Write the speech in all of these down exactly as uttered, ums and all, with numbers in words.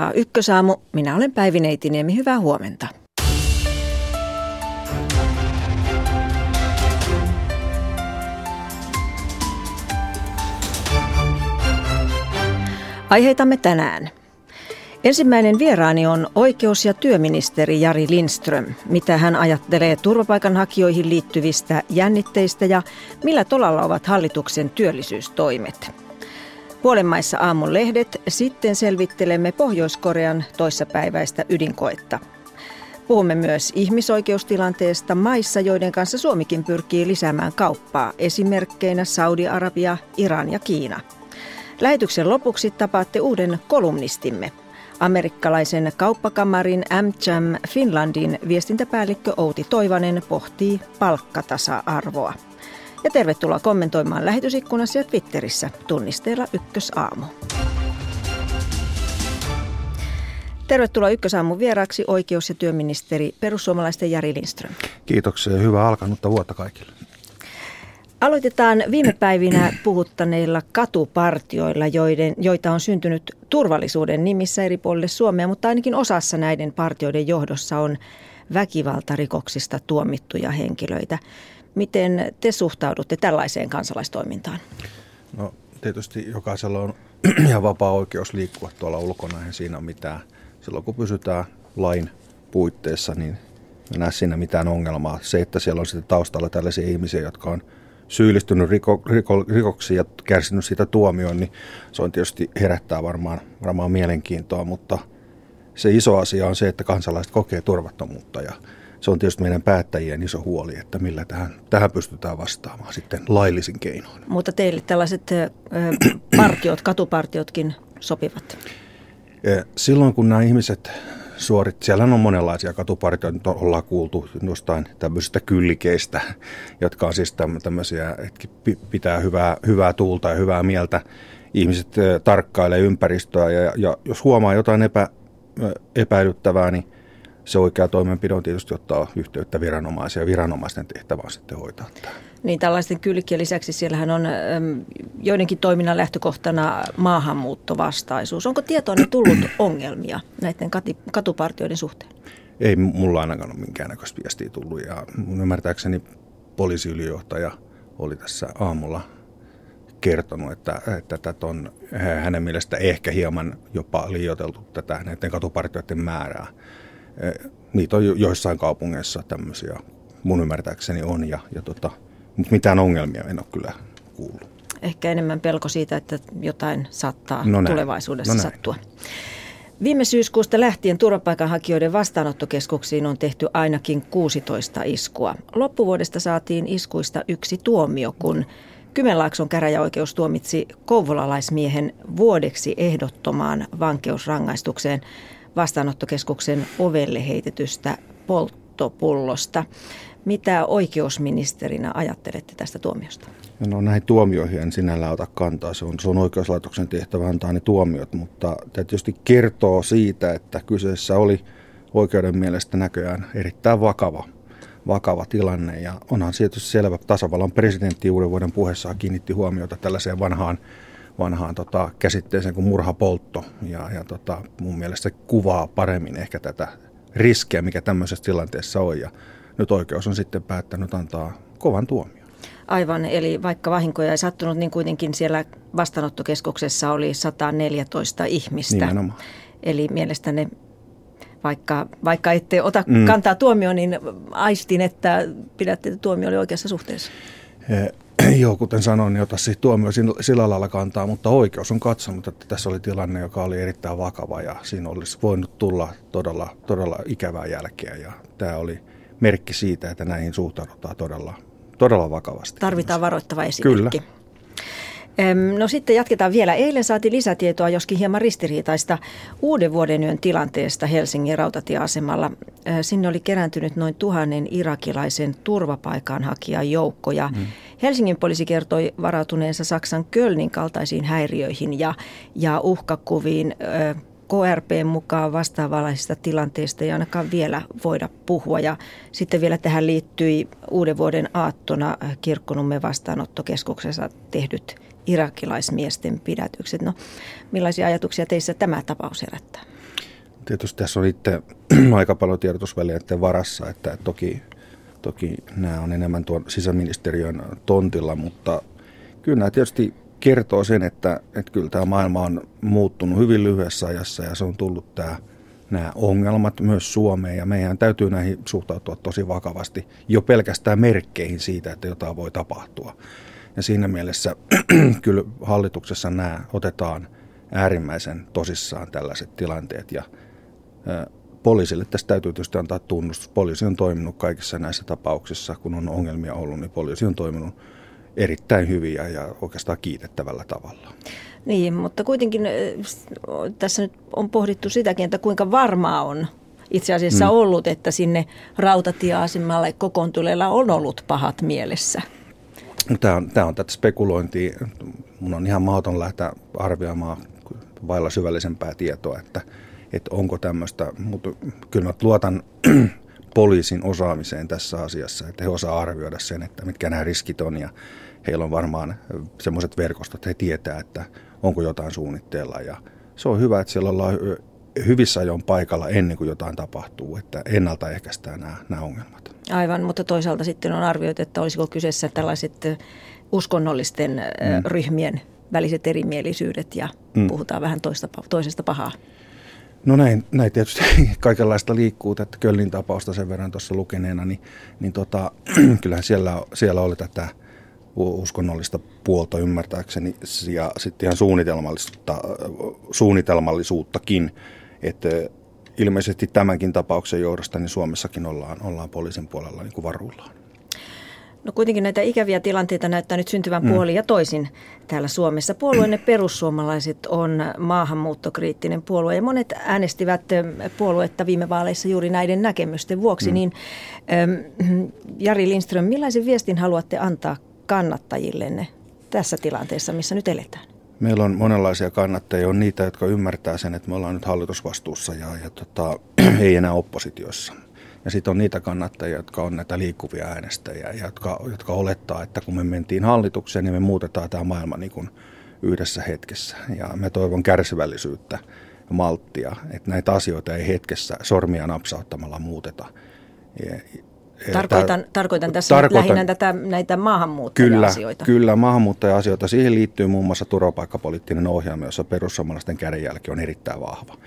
kuunnelkaa Ykkösaamu. Minä olen Päivi Neitiniemi. Hyvää huomenta. Aiheitamme tänään. Ensimmäinen vieraani on oikeus- ja työministeri Jari Lindström. Mitä hän ajattelee turvapaikanhakijoihin liittyvistä jännitteistä ja millä tolalla ovat hallituksen työllisyystoimet? Puolenmaissa aamun lehdet, sitten selvittelemme Pohjois-Korean toissapäiväistä ydinkoetta. Puhumme myös ihmisoikeustilanteesta maissa, joiden kanssa Suomikin pyrkii lisäämään kauppaa, esimerkkeinä Saudi-Arabia, Iran ja Kiina. Lähetyksen lopuksi tapaatte uuden kolumnistimme. Amerikkalaisen kauppakamarin AmCham Finlandin viestintäpäällikkö Outi Toivanen pohtii palkkatasa-arvoa. Ja tervetuloa kommentoimaan lähetysikkunassa ja Twitterissä tunnisteella Ykkösaamu. Tervetuloa Ykkösaamun vieraaksi oikeus- ja työministeri perussuomalaisten Jari Lindström. Kiitoksia ja hyvää alkanutta vuotta kaikille. Aloitetaan viime päivinä puhuttaneilla katupartioilla, joiden, joita on syntynyt turvallisuuden nimissä eri puolille Suomea, mutta ainakin osassa näiden partioiden johdossa on väkivaltarikoksista tuomittuja henkilöitä. Miten te suhtaudutte tällaiseen kansalaistoimintaan? No tietysti jokaisella on ihan vapaa oikeus liikkua tuolla ulkona, eihän siinä ole mitään. Silloin kun pysytään lain puitteissa, niin ei näe siinä mitään ongelmaa. Se, että siellä on sitten taustalla tällaisia ihmisiä, jotka on syyllistynyt riko, riko, rikoksiin ja kärsinyt siitä tuomioon, niin se on tietysti herättää varmaan, varmaan mielenkiintoa, mutta se iso asia on se, että kansalaiset kokee turvattomuutta ja se on tietysti meidän päättäjien iso huoli, että millä tähän, tähän pystytään vastaamaan sitten laillisin keinoin. Mutta teille tällaiset ö, partiot, katupartiotkin sopivat? Silloin kun nämä ihmiset suorit, siellä on monenlaisia katupartioita, nyt ollaan kuultu jostain tämmöisistä kyllikeistä, jotka on siis tämmöisiä, että pitää hyvää, hyvää tuulta ja hyvää mieltä. Ihmiset tarkkailee ympäristöä ja, ja jos huomaa jotain epä, epäilyttävää, niin se oikea toimenpide on tietysti ottaa yhteyttä viranomaisia ja viranomaisten tehtävä on sitten hoitaa tämä. Niin tällaisten kylkien lisäksi siellähän on äm, joidenkin toiminnan lähtökohtana maahanmuuttovastaisuus. Onko tietoon tullut ongelmia näiden kati, katupartioiden suhteen? Ei mulla ainakaan ole minkäännäköistä viestiä tullut ja mun ymmärtääkseni poliisiylijohtaja oli tässä aamulla kertonut, että, että tätä on hänen mielestä ehkä hieman jopa liioiteltu tätä näiden katupartioiden määrää. Niitä on joissain kaupungeissa tämmöisiä, mun ymmärtääkseni on, ja, ja tota, mutta mitään ongelmia en ole kyllä kuullut. Ehkä enemmän pelko siitä, että jotain saattaa no tulevaisuudessa no sattua. Viime syyskuusta lähtien turvapaikanhakijoiden vastaanottokeskuksiin on tehty ainakin kuusitoista iskua. Loppuvuodesta saatiin iskuista yksi tuomio, kun Kymenlaakson käräjäoikeus tuomitsi kouvolalaismiehen vuodeksi ehdottomaan vankeusrangaistukseen vastaanottokeskuksen ovelle heitetystä polttopullosta. Mitä oikeusministerinä ajattelette tästä tuomiosta? No näihin tuomioihin en sinällään ota kantaa. Se on, se on oikeuslaitoksen tehtävä antaa ne tuomiot, mutta tämä tietysti kertoo siitä, että kyseessä oli oikeuden mielestä näköjään erittäin vakava, vakava tilanne. Ja onhan tietysti selvä, tasavallan presidentti uuden vuoden puheessaan kiinnitti huomiota tällaiseen vanhaan vanhaan tota, käsitteeseen kuin murhapoltto. Ja, ja tota, mun mielestä se kuvaa paremmin ehkä tätä riskiä, mikä tämmöisessä tilanteessa on. Ja nyt oikeus on sitten päättänyt antaa kovan tuomion. Aivan, eli vaikka vahinkoja ei sattunut, niin kuitenkin siellä vastaanottokeskuksessa oli sata neljätoista ihmistä. Nimenomaan. Eli mielestäni, vaikka, vaikka ette ota mm. kantaa tuomioon, niin aistin, että pidätte, että tuomio oli oikeassa suhteessa. Eh. Joo, kuten sanoin, niin ota siis tuomio sillä lailla kantaa, mutta oikeus on katsonut, että tässä oli tilanne, joka oli erittäin vakava ja siinä olisi voinut tulla todella, todella ikävää jälkeä ja tämä oli merkki siitä, että näihin suhtaudutaan todella, todella vakavasti. Tarvitaan varoittava esimerkki. Kyllä. No sitten jatketaan vielä. Eilen saatiin lisätietoa, joskin hieman ristiriitaista, uuden vuoden yön tilanteesta Helsingin rautatieasemalla. Sinne oli kerääntynyt noin tuhannen irakilaisen turvapaikanhakijan joukko ja hmm. Helsingin poliisi kertoi varautuneensa Saksan Kölnin kaltaisiin häiriöihin ja, ja uhkakuviin. K R P:n mukaan vastaavanlaisista tilanteista ei ainakaan vielä voida puhua. Ja sitten vielä tähän liittyi uuden vuoden aattona Kirkkonummen vastaanottokeskuksessa tehdyt irakilaismiesten pidätykset. No, millaisia ajatuksia teissä tämä tapaus herättää? Tietysti tässä on itse aika paljon tiedotusvälineiden varassa, että toki, toki nämä on enemmän tuon sisäministeriön tontilla, mutta kyllä nämä tietysti kertoo sen, että, että kyllä tämä maailma on muuttunut hyvin lyhyessä ajassa ja se on tullut tämä, nämä ongelmat myös Suomeen ja meidän täytyy näihin suhtautua tosi vakavasti jo pelkästään merkkeihin siitä, että jotain voi tapahtua. Ja siinä mielessä kyllä hallituksessa nämä otetaan äärimmäisen tosissaan tällaiset tilanteet ja ä, poliisille tästä täytyy tietysti antaa tunnustus. Poliisi on toiminut kaikissa näissä tapauksissa, kun on ongelmia ollut, niin poliisi on toiminut erittäin hyviä ja oikeastaan kiitettävällä tavalla. Niin, mutta kuitenkin tässä nyt on pohdittu sitäkin, että kuinka varmaa on itse asiassa mm. ollut, että sinne rautatieasemalle kokoontuneilla on ollut pahat mielessä. Tämä on, tämä on tätä spekulointia. Mun on ihan mahdoton lähteä arvioimaan vailla syvällisempää tietoa, että, että onko tämmöistä, mutta kyllä mä luotan poliisin osaamiseen tässä asiassa, että he osaa arvioida sen, että mitkä nämä riskit on ja heillä on varmaan semmoiset verkostot, että he tietää, että onko jotain suunnitteilla ja se on hyvä, että siellä ollaan hyvissä ajoin paikalla ennen kuin jotain tapahtuu, että ennaltaehkäistään nämä, nämä ongelmat. Aivan, mutta toisaalta sitten on arvioitu, että olisiko kyseessä tällaiset uskonnollisten mm. ryhmien väliset erimielisyydet ja mm. puhutaan vähän toista, toisesta pahaa. No näin, näin tietysti kaikenlaista liikkuu, että Kölnin tapausta sen verran tuossa lukeneena, niin, niin tota, kyllähän siellä, siellä oli tätä uskonnollista puolta ymmärtääkseni ja sitten ihan suunnitelmallisuutta, suunnitelmallisuuttakin, että ilmeisesti tämänkin tapauksen johdosta niin Suomessakin ollaan, ollaan poliisin puolella niin kuin varuillaan. No kuitenkin näitä ikäviä tilanteita näyttää nyt syntyvän puolin mm. ja toisin täällä Suomessa. Puolueenne perussuomalaiset on maahanmuuttokriittinen puolue ja monet äänestivät puoluetta viime vaaleissa juuri näiden näkemysten vuoksi. Mm. Niin, ähm, Jari Lindström, millaisen viestin haluatte antaa kannattajillenne tässä tilanteessa, missä nyt eletään? Meillä on monenlaisia kannattajia. On niitä, jotka ymmärtää sen, että me ollaan nyt hallitusvastuussa ja, ja tota, ei enää oppositiossa. Ja sitten on niitä kannattajia, jotka on näitä liikkuvia äänestäjiä, jotka, jotka olettaa, että kun me mentiin hallitukseen, niin me muutetaan tämä maailma niin kuin yhdessä hetkessä. Ja mä toivon kärsivällisyyttä ja malttia, että näitä asioita ei hetkessä sormia napsauttamalla muuteta. Ja, Tarkoitan, Tää, tarkoitan tässä tarkoitan, lähinnä tätä, näitä maahanmuuttaja-asioita. Kyllä, kyllä, maahanmuuttaja-asioita. Siihen liittyy muun muassa turvapaikkapoliittinen ohjelma, jossa perussuomalaisten kädenjälki on erittäin vahva.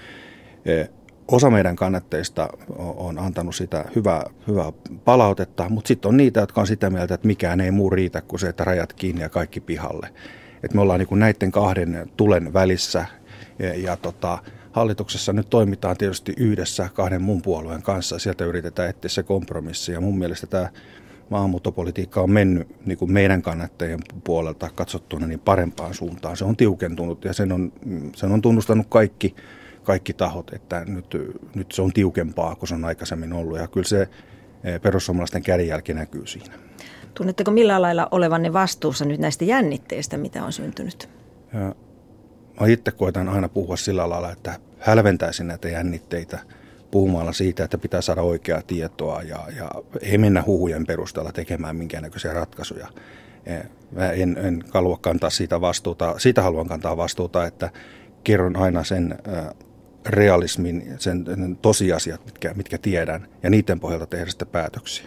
Osa meidän kannatteista on antanut sitä hyvää, hyvää palautetta, mutta sitten on niitä, jotka on sitä mieltä, että mikään ei muu riitä kuin se, että rajat kiinni ja kaikki pihalle. Et me ollaan niin kuin näiden kahden tulen välissä ja, ja tota, hallituksessa nyt toimitaan tietysti yhdessä kahden muun puolueen kanssa. Sieltä yritetään etsiä se kompromissi ja mun mielestä tämä maahanmuuttopolitiikka on mennyt niin kuin meidän kannattajien puolelta katsottuna niin parempaan suuntaan. Se on tiukentunut ja sen on, sen on tunnustanut kaikki. kaikki tahot, että nyt, nyt se on tiukempaa kuin se on aikaisemmin ollut ja kyllä se perussuomalaisten kädenjälki näkyy siinä. Tunnetteko millä lailla olevanne vastuussa nyt näistä jännitteistä, mitä on syntynyt? Ja mä itse koitan aina puhua sillä lailla, että hälventäisin näitä jännitteitä puhumalla siitä, että pitää saada oikeaa tietoa ja, ja ei mennä huhujen perusteella tekemään minkäännäköisiä ratkaisuja. Mä en, en halua kantaa siitä vastuuta, siitä haluan kantaa vastuuta, että kerron aina sen realismin, sen tosiasiat, mitkä, mitkä tiedän, ja niiden pohjalta tehdä sitten päätöksiä.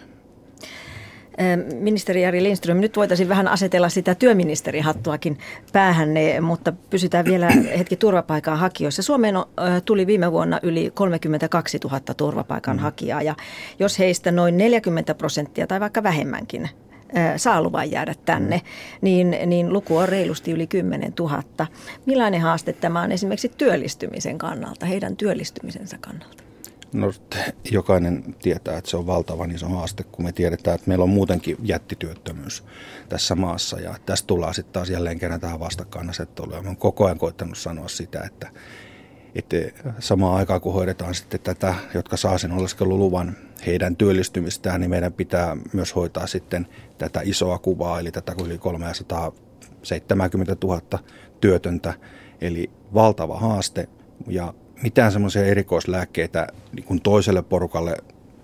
Ministeri Jari Lindström, nyt voitaisiin vähän asetella sitä työministerihattuakin päähänne, mutta pysytään vielä hetki turvapaikanhakijoissa. Suomeen tuli viime vuonna yli kolmekymmentäkaksituhatta turvapaikanhakijaa, ja jos heistä noin neljäkymmentä prosenttia tai vaikka vähemmänkin saa luvan jäädä tänne, niin, niin luku on reilusti yli kymmenen tuhatta. Millainen haaste tämä on esimerkiksi työllistymisen kannalta, heidän työllistymisensä kannalta? No, jokainen tietää, että se on valtavan iso haaste, kun me tiedetään, että meillä on muutenkin jättityöttömyys tässä maassa. Ja tästä tullaan sitten taas jälleen kerran tähän vastakkainasetteluun. Mä oon koko ajan koittanut sanoa sitä, että, että samaan aikaan kun hoidetaan sitten tätä, jotka saa sen oleskeluluvan, heidän työllistymistään, niin meidän pitää myös hoitaa sitten tätä isoa kuvaa, eli tätä yli kolmesataaseitsemänkymmentätuhatta työtöntä, eli valtava haaste, ja mitään semmoisia erikoislääkkeitä niin kuin toiselle porukalle,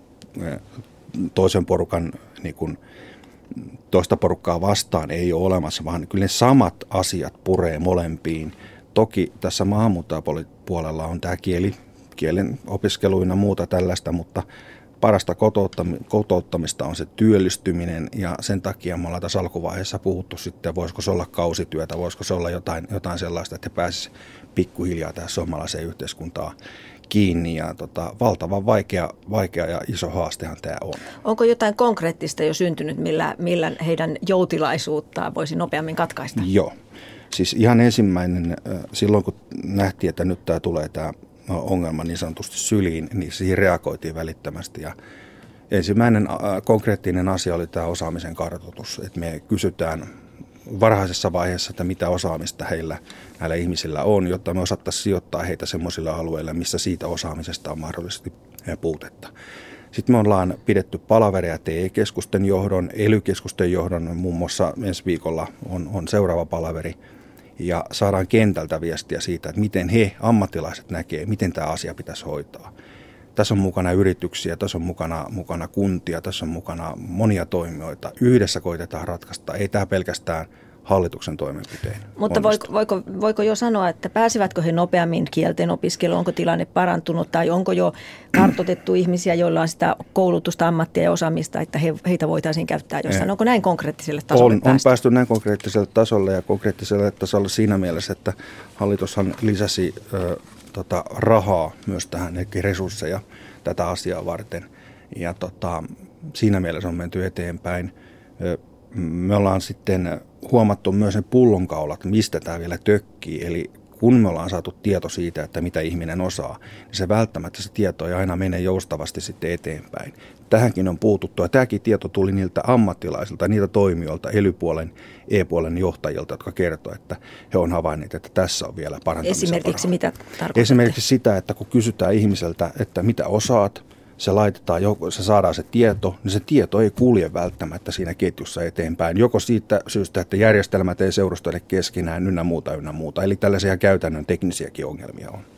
toisen porukan, niin kuin toista porukkaa vastaan ei ole olemassa, vaan kyllä ne samat asiat puree molempiin. Toki tässä maahanmuuttajapuolella on tämä kieli, kielen opiskeluina muuta tällaista, mutta parasta kotouttamista on se työllistyminen ja sen takia me ollaan tässä alkuvaiheessa puhuttu sitten, voisiko se olla kausityötä, voisiko se olla jotain, jotain sellaista, että he pääsisivät pikkuhiljaa tähän suomalaiseen yhteiskuntaan kiinni ja tota, valtavan vaikea, vaikea ja iso haastehan tämä on. Onko jotain konkreettista jo syntynyt, millä, millä heidän joutilaisuuttaan voisi nopeammin katkaista? Joo. Siis ihan ensimmäinen, silloin kun nähtiin, että nyt tämä tulee tämä ongelma niin sanotusti syliin, niin siihen reagoitiin välittömästi. Ja ensimmäinen konkreettinen asia oli tämä osaamisen kartoitus, että me kysytään varhaisessa vaiheessa, että mitä osaamista heillä näillä ihmisillä on, jotta me osattaisiin sijoittaa heitä semmoisilla alueilla, missä siitä osaamisesta on mahdollisesti puutetta. Sitten me ollaan pidetty palavereja T E-keskusten johdon, E L Y-keskusten johdon, muun muassa ensi viikolla on, on seuraava palaveri, ja saadaan kentältä viestiä siitä, että miten he, ammattilaiset, näkee, miten tämä asia pitäisi hoitaa. Tässä on mukana yrityksiä, tässä on mukana, mukana kuntia, tässä on mukana monia toimijoita. Yhdessä koitetaan ratkaista, ei tämä pelkästään hallituksen toimenpiteen. Mutta voiko, voiko, voiko jo sanoa, että pääsevätkö he nopeammin kielten opiskeluun, onko tilanne parantunut tai onko jo kartoitettu ihmisiä, joilla on sitä koulutusta, ammattia ja osaamista, että he, heitä voitaisiin käyttää jossain. Onko näin konkreettiselle tasolle on, päästy? On päästy näin konkreettiselle tasolle ja konkreettiselle tasolle siinä mielessä, että hallitushan lisäsi ö, tota, rahaa myös tähän, eli resursseja tätä asiaa varten. Ja tota, siinä mielessä on menty eteenpäin. Ö, me ollaan sitten huomattu myös ne pullonkaulat, mistä tämä vielä tökkii. Eli kun me ollaan saatu tieto siitä, että mitä ihminen osaa, niin se välttämättä se tieto ei aina mene joustavasti sitten eteenpäin. Tähänkin on puututtu ja tämäkin tieto tuli niiltä ammattilaisilta, niiltä toimijoilta, E L Y-puolen, E-puolen johtajilta, jotka kertovat, että he on havainneet, että tässä on vielä parantamisen Esimerkiksi varaa. mitä tarkoitatte? Esimerkiksi sitä, että kun kysytään ihmiseltä, että mitä osaat, se laitetaan, se saadaan se tieto, niin se tieto ei kulje välttämättä siinä ketjussa eteenpäin. Joko siitä syystä, että järjestelmät ei seurustele keskenään, ynnä muuta, ynnä muuta. Eli tällaisia käytännön teknisiäkin ongelmia on.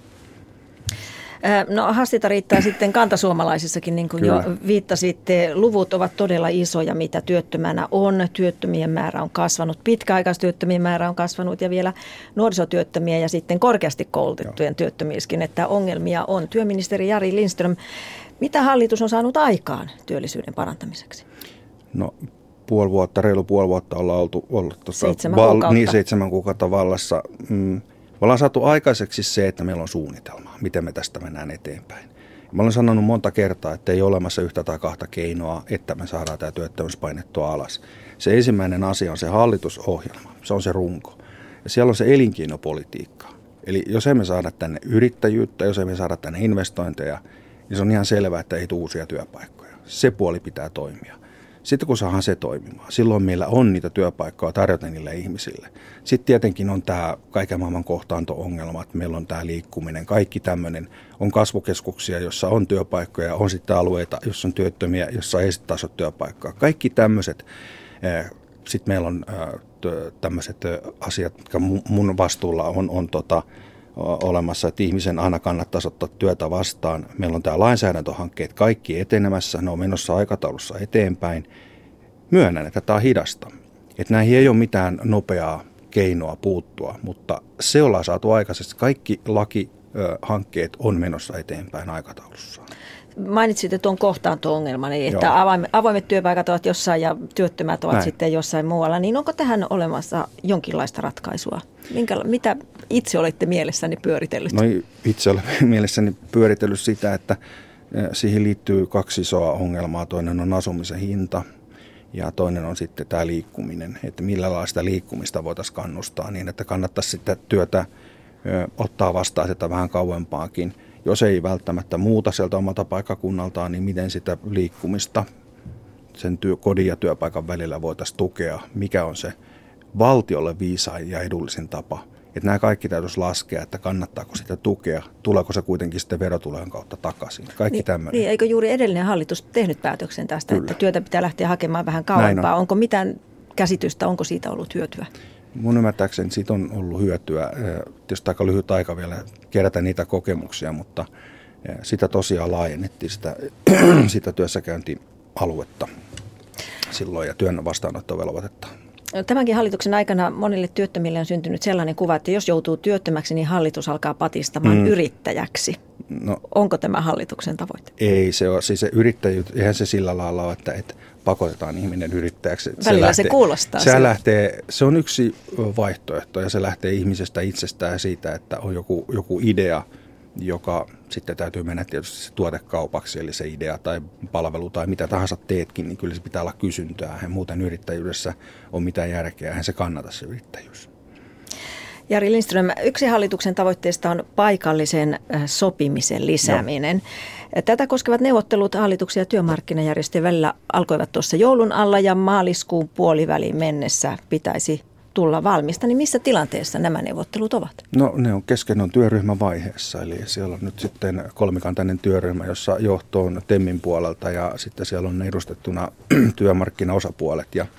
No haasteita riittää sitten kantasuomalaisissakin, niin kuin Kyllä. jo viittasitte. Luvut ovat todella isoja, mitä työttömänä on. Työttömien määrä on kasvanut, pitkäaikaistyöttömien määrä on kasvanut ja vielä nuorisotyöttömiä ja sitten korkeasti koulutettujen Joo. työttömieskin, että ongelmia on. Työministeri Jari Lindström, mitä hallitus on saanut aikaan työllisyyden parantamiseksi? No puoli vuotta, reilu puoli vuotta ollaan oltu, ollut tuossa seitsemän, val, kuukautta. Niin, seitsemän kuukautta vallassa. Mm, me ollaan saatu aikaiseksi se, että meillä on suunnitelma, miten me tästä mennään eteenpäin. Mä olen sanonut monta kertaa, että ei ole olemassa yhtä tai kahta keinoa, että me saadaan tämä työttömyys painettua alas. Se ensimmäinen asia on se hallitusohjelma, se on se runko. Ja siellä on se elinkeinopolitiikka. Eli jos emme saada tänne yrittäjyyttä, jos emme saada tänne investointeja, niin se on ihan selvää, että ei tule uusia työpaikkoja. Se puoli pitää toimia. Sitten kun saadaan se toimimaan, silloin meillä on niitä työpaikkoja tarjota niille ihmisille. Sitten tietenkin on tämä kaiken maailman kohtaanto-ongelma, että meillä on tämä liikkuminen, kaikki tämmöinen. On kasvukeskuksia, jossa on työpaikkoja, on sitten alueita, jossa on työttömiä, jossa ei sitten taas ole työpaikkaa. Kaikki tämmöiset. Sitten meillä on tämmöiset asiat, jotka mun vastuulla on, on tota, olemassa, että ihmisen aina kannattaisi ottaa työtä vastaan. Meillä on tämä lainsäädäntöhankkeet kaikki etenemässä, ne on menossa aikataulussa eteenpäin. Myönnän, että tämä on hidasta. Että näihin ei ole mitään nopeaa keinoa puuttua, mutta se ollaan saatu aikaisesti. Kaikki lakihankkeet on menossa eteenpäin aikataulussa. Mainitsitte tuon kohtaanto-ongelman, että avoimet, avoimet työpaikat ovat jossain ja työttömät ovat Näin. sitten jossain muualla. Niin onko tähän olemassa jonkinlaista ratkaisua? Minkä, mitä itse olette mielessäni pyöritellyt? No itse olen mielessäni pyöritellyt sitä, että siihen liittyy kaksi isoa ongelmaa. Toinen on asumisen hinta ja toinen on sitten tämä liikkuminen. Että millä lailla sitä liikkumista voitaisiin kannustaa niin, että kannattaisi sitä työtä ottaa vastaan sitä vähän kauempaakin. Jos ei välttämättä muuta sieltä omalta paikkakunnaltaan, niin miten sitä liikkumista sen työ, kodin ja työpaikan välillä voitaisiin tukea? Mikä on se valtiolle viisain ja edullisin tapa? Että nämä kaikki täytyisi laskea, että kannattaako sitä tukea, tuleeko se kuitenkin sitten verotulojen kautta takaisin. Kaikki niin, tämmöinen. Niin, eikö juuri edellinen hallitus tehnyt päätöksen tästä, Kyllä. että työtä pitää lähteä hakemaan vähän kauempaa? On. Onko mitään käsitystä, onko siitä ollut hyötyä? Mun ymmärtääkseni siitä on ollut hyötyä. Tietysti aika lyhyt aika vielä kerätä niitä kokemuksia, mutta sitä tosiaan laajennettiin sitä, sitä työssäkäyntialuetta silloin ja työn vastaanottovelvoitetta. Tämänkin hallituksen aikana monille työttömille on syntynyt sellainen kuva, että jos joutuu työttömäksi, niin hallitus alkaa patistamaan mm. yrittäjäksi. No, onko tämä hallituksen tavoite? Ei se ole. Siis se yrittäjyys, eihän se sillä lailla ole, että, että pakotetaan ihminen yrittäjäksi. Välillä se, lähtee, se kuulostaa. Se, lähtee, se on yksi vaihtoehto ja se lähtee ihmisestä itsestään siitä, että on joku, joku idea, joka sitten täytyy mennä tietysti se tuotekaupaksi, eli se idea tai palvelu tai mitä tahansa teetkin, niin kyllä se pitää olla kysyntää. Ja muuten yrittäjyydessä on mitään järkeä, eihän se kannata se yrittäjyys. Jari Lindström, yksi hallituksen tavoitteista on paikallisen sopimisen lisääminen. Joo. Tätä koskevat neuvottelut hallituksen ja työmarkkinajärjestöjen välillä alkoivat tuossa joulun alla ja maaliskuun puoliväliin mennessä pitäisi tulla valmista. Niin missä tilanteessa nämä neuvottelut ovat? No ne on kesken on työryhmävaiheessa, eli siellä on nyt sitten kolmikantainen työryhmä, jossa johto on TEMin puolelta ja sitten siellä on edustettuna työmarkkinaosapuolet. Ja,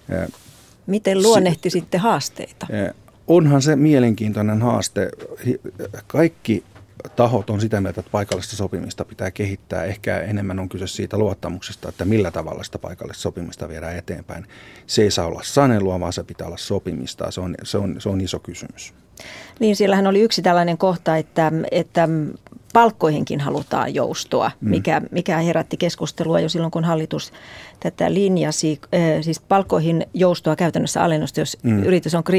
miten luonnehtisitte si- haasteita? Onhan se mielenkiintoinen haaste. Kaikki tahot on sitä mieltä, että paikallista sopimista pitää kehittää. Ehkä enemmän on kyse siitä luottamuksesta, että millä tavalla sitä paikallista sopimista viedään eteenpäin. Se ei saa olla sanelua, vaan se pitää olla sopimista. Se on, se on, se on iso kysymys. Niin, siellähän oli yksi tällainen kohta, että, että palkkoihinkin halutaan joustoa, mikä, mikä herätti keskustelua jo silloin, kun hallitus tätä linjasi. Siis palkkoihin joustoa käytännössä alennusta, jos mm. yritys on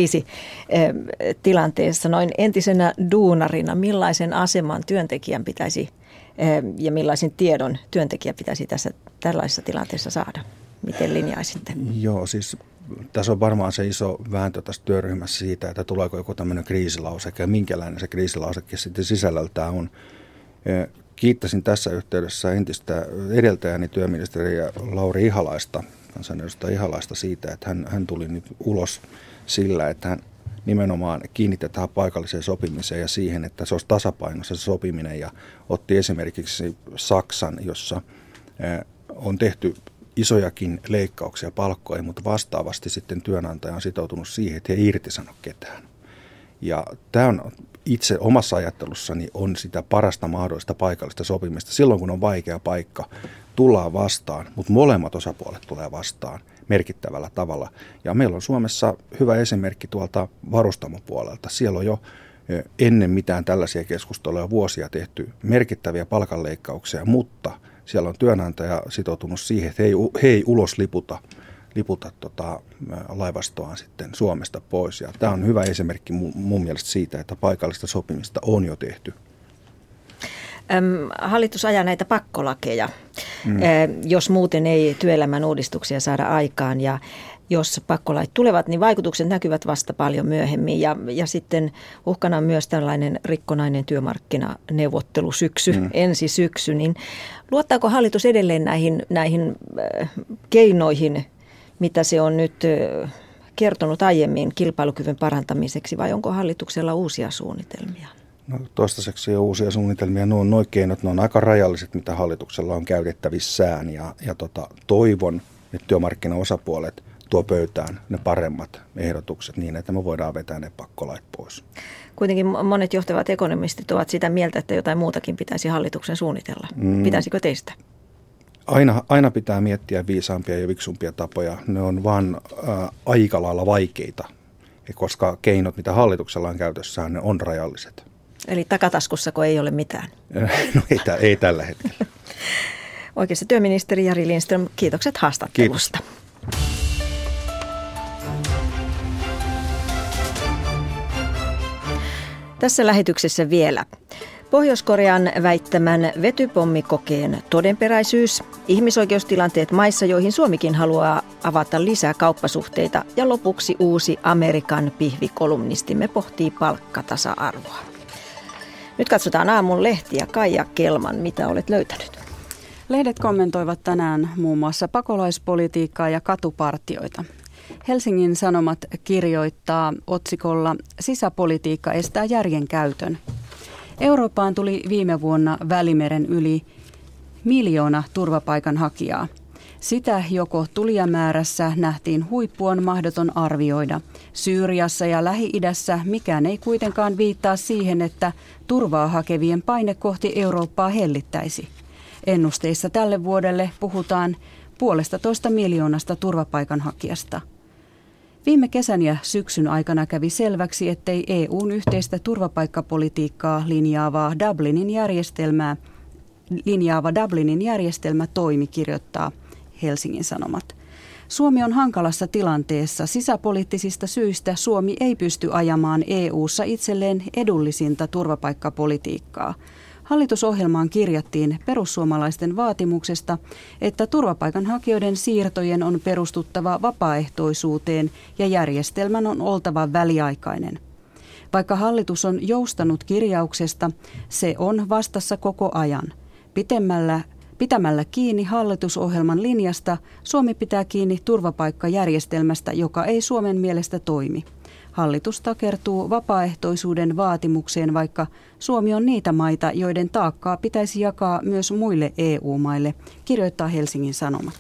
kriisitilanteessa. Noin entisenä duunarina, millaisen aseman työntekijän pitäisi ja millaisen tiedon työntekijä pitäisi tässä tällaisessa tilanteessa saada? Miten linjaisitte? Joo, siis tässä on varmaan se iso vääntö tässä työryhmässä siitä, että tuleeko joku tämmöinen kriisilauseke ja minkälainen se kriisilauseke sitten sisällöltään on. Kiittäisin tässä yhteydessä entistä edeltäjäni työministeriä Lauri Ihalaista, kansanedustaja Ihalaista siitä, että hän, hän tuli nyt ulos sillä, että hän nimenomaan kiinnitetään paikalliseen sopimiseen ja siihen, että se olisi tasapainossa se sopiminen ja otti esimerkiksi Saksan, jossa on tehty isojakin leikkauksia palkkoihin, mutta vastaavasti sitten työnantaja on sitoutunut siihen, että he ei irtisano ketään. Ja tämä on itse omassa ajattelussani on sitä parasta mahdollista paikallista sopimista. Silloin kun on vaikea paikka, tullaan vastaan, mutta molemmat osapuolet tulee vastaan merkittävällä tavalla. Ja meillä on Suomessa hyvä esimerkki tuolta varustamopuolelta. Siellä on jo ennen mitään tällaisia keskusteluja vuosia tehty merkittäviä palkanleikkauksia, mutta siellä on työnantaja sitoutunut siihen, että he ei, he ei ulos liputa, liputa tota, laivastoaan sitten Suomesta pois. Ja tämä on hyvä esimerkki mun, mun mielestä siitä, että paikallista sopimista on jo tehty. Öm, hallitus ajaa näitä pakkolakeja, mm. ö, jos muuten ei työelämän uudistuksia saada aikaan. Ja jos pakkolait tulevat, niin vaikutukset näkyvät vasta paljon myöhemmin. Ja, ja sitten uhkana on myös tällainen rikkonainen työmarkkinaneuvottelusyksy, mm. ensi syksy. Niin luottaako hallitus edelleen näihin, näihin äh, keinoihin, mitä se on nyt äh, kertonut aiemmin kilpailukyvyn parantamiseksi, vai onko hallituksella uusia suunnitelmia? No, toistaiseksi on uusia suunnitelmia. Nuo on oikeinot, ne on aika rajalliset, mitä hallituksella on käytettävissään. Ja, ja tota, toivon, että työmarkkinaosapuolet tuo pöytään ne paremmat ehdotukset niin, että me voidaan vetää ne pakkolait pois. Kuitenkin monet johtavat ekonomistit ovat sitä mieltä, että jotain muutakin pitäisi hallituksen suunnitella. Mm. Pitäisikö teistä? Aina, aina pitää miettiä viisaampia ja viksumpia tapoja. Ne on vaan äh, aika lailla vaikeita, koska keinot, mitä hallituksella on käytössään, ne on rajalliset. Eli takataskussako ei ole mitään? No ei, ei tällä hetkellä. Oikeassa työministeri Jari Lindström, kiitokset haastattelusta. Kiitos. Tässä lähetyksessä vielä. Pohjois-Korean väittämän vetypommikokeen todenperäisyys, ihmisoikeustilanteet maissa, joihin Suomikin haluaa avata lisää kauppasuhteita ja lopuksi uusi Amerikan pihvikolumnistimme pohtii palkkatasa-arvoa. Nyt katsotaan aamun lehtiä. Kaija Kelman, mitä olet löytänyt? Lehdet kommentoivat tänään muun muassa pakolaispolitiikkaa ja katupartioita. Helsingin Sanomat kirjoittaa otsikolla "Sisäpolitiikka estää järjen käytön". Eurooppaan tuli viime vuonna Välimeren yli miljoona turvapaikanhakijaa. Sitä joko tulijamäärässä nähtiin huippu on mahdoton arvioida. Syyriassa ja Lähi-idässä mikään ei kuitenkaan viittaa siihen, että turvaa hakevien paine kohti Eurooppaa hellittäisi. Ennusteissa tälle vuodelle puhutaan puolesta toista miljoonasta turvapaikanhakijasta. Viime kesän ja syksyn aikana kävi selväksi, ettei E U:n yhteistä turvapaikkapolitiikkaa linjaavaa Dublinin järjestelmää, linjaava Dublinin järjestelmä toimi, kirjoittaa Helsingin Sanomat. Suomi on hankalassa tilanteessa. Sisäpoliittisista syistä Suomi ei pysty ajamaan E U:ssa itselleen edullisinta turvapaikkapolitiikkaa. Hallitusohjelmaan kirjattiin perussuomalaisten vaatimuksesta, että turvapaikanhakijoiden siirtojen on perustuttava vapaaehtoisuuteen ja järjestelmän on oltava väliaikainen. Vaikka hallitus on joustanut kirjauksesta, se on vastassa koko ajan. Pitemmällä, pitämällä kiinni hallitusohjelman linjasta Suomi pitää kiinni turvapaikkajärjestelmästä, joka ei Suomen mielestä toimi. Hallitus takertuu vapaaehtoisuuden vaatimukseen, vaikka Suomi on niitä maita, joiden taakkaa pitäisi jakaa myös muille E U-maille, kirjoittaa Helsingin Sanomat.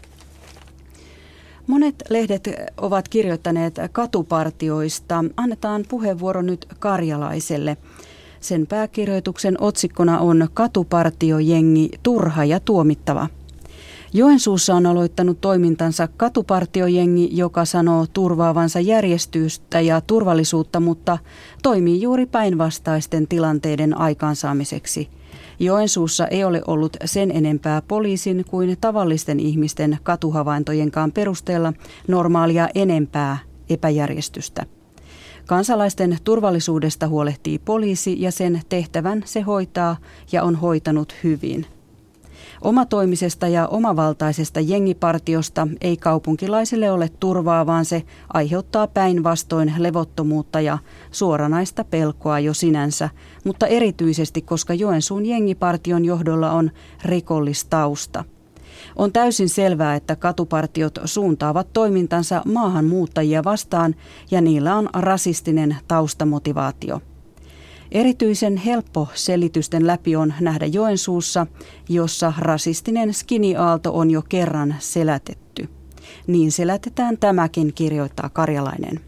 Monet lehdet ovat kirjoittaneet katupartioista. Annetaan puheenvuoro nyt Karjalaiselle. Sen pääkirjoituksen otsikkona on Katupartiojengi turha ja tuomittava. Joensuussa on aloittanut toimintansa katupartiojengi, joka sanoo turvaavansa järjestystä ja turvallisuutta, mutta toimii juuri päinvastaisten tilanteiden aikaansaamiseksi. Joensuussa ei ole ollut sen enempää poliisin kuin tavallisten ihmisten katuhavaintojenkaan perusteella normaalia enempää epäjärjestystä. Kansalaisten turvallisuudesta huolehtii poliisi ja sen tehtävän se hoitaa ja on hoitanut hyvin. Omatoimisesta ja omavaltaisesta jengipartiosta ei kaupunkilaisille ole turvaa, vaan se aiheuttaa päinvastoin levottomuutta ja suoranaista pelkoa jo sinänsä, mutta erityisesti koska Joensuun jengipartion johdolla on rikollistausta. On täysin selvää, että katupartiot suuntaavat toimintansa maahanmuuttajia vastaan ja niillä on rasistinen taustamotivaatio. Erityisen helppo selitysten läpi on nähdä Joensuussa, jossa rasistinen skiniaalto on jo kerran selätetty. Niin selätetään tämäkin, kirjoittaa Karjalainen.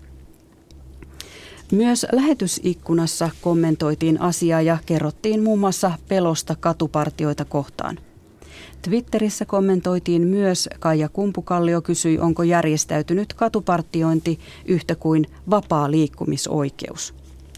Myös lähetysikkunassa kommentoitiin asiaa ja kerrottiin muun muassa pelosta katupartioita kohtaan. Twitterissä kommentoitiin myös, Kaija Kumpukallio kysyi, onko järjestäytynyt katupartiointi yhtä kuin vapaa liikkumisoikeus.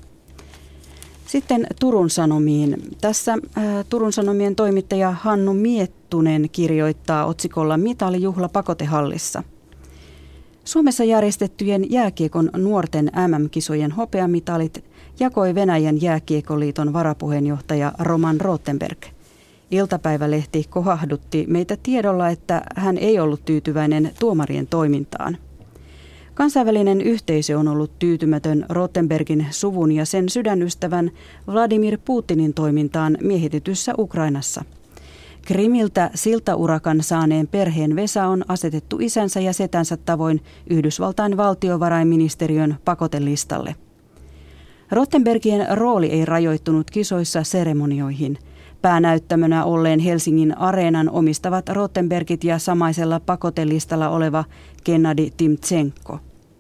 Sitten Turun Sanomiin. Tässä ää, Turun Sanomien toimittaja Hannu Miettunen kirjoittaa otsikolla Mitalijuhla pakotehallissa. Suomessa järjestettyjen jääkiekon nuorten M M-kisojen hopeamitalit jakoi Venäjän jääkiekoliiton varapuheenjohtaja Roman Rothenberg. Iltapäivälehti kohahdutti meitä tiedolla, että hän ei ollut tyytyväinen tuomarien toimintaan. Kansainvälinen yhteisö on ollut tyytymätön Rothenbergin suvun ja sen sydänystävän Vladimir Putinin toimintaan miehitetyssä Ukrainassa. Krimiltä siltaurakan saaneen perheen Vesa on asetettu isänsä ja setänsä tavoin Yhdysvaltain valtiovarainministeriön pakotelistalle. Rothenbergien rooli ei rajoittunut kisoissa seremonioihin. Päänäyttämönä olleen Helsingin Areenan omistavat Rothenbergit ja samaisella pakotelistalla oleva Gennadi Timtsenko.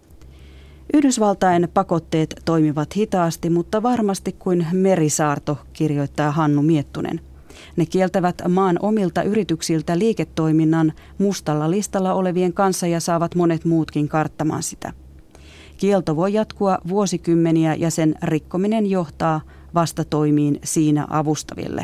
Yhdysvaltain pakotteet toimivat hitaasti, mutta varmasti kuin merisaarto, kirjoittaa Hannu Miettunen. Ne kieltävät maan omilta yrityksiltä liiketoiminnan mustalla listalla olevien kanssa ja saavat monet muutkin karttamaan sitä. Kielto voi jatkua vuosikymmeniä ja sen rikkominen johtaa vastatoimiin siinä avustaville.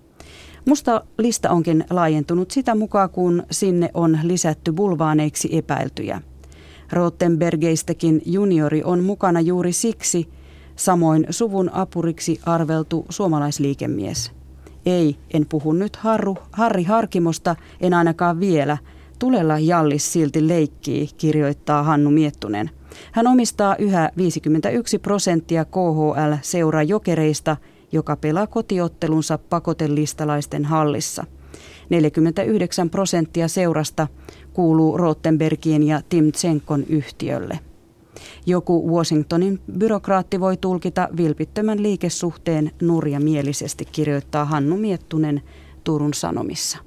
Musta lista onkin laajentunut sitä mukaan, kun sinne on lisätty bulvaaneiksi epäiltyjä. Rothenbergeistäkin juniori on mukana juuri siksi, samoin suvun apuriksi arveltu suomalaisliikemies. Ei, en puhu nyt Harru, Harri Harkimosta, en ainakaan vielä. Tulella Jallis silti leikkii, kirjoittaa Hannu Miettunen. Hän omistaa yhä viisikymmentäyksi prosenttia K H L-seura Jokereista, joka pelaa kotiottelunsa pakotelistalaisten hallissa. neljäkymmentäyhdeksän prosenttia seurasta kuuluu Rothenbergien ja Timtsenkon yhtiölle. Joku Washingtonin byrokraatti voi tulkita vilpittömän liikesuhteen nurjamielisesti, kirjoittaa Hannu Miettunen Turun Sanomissa.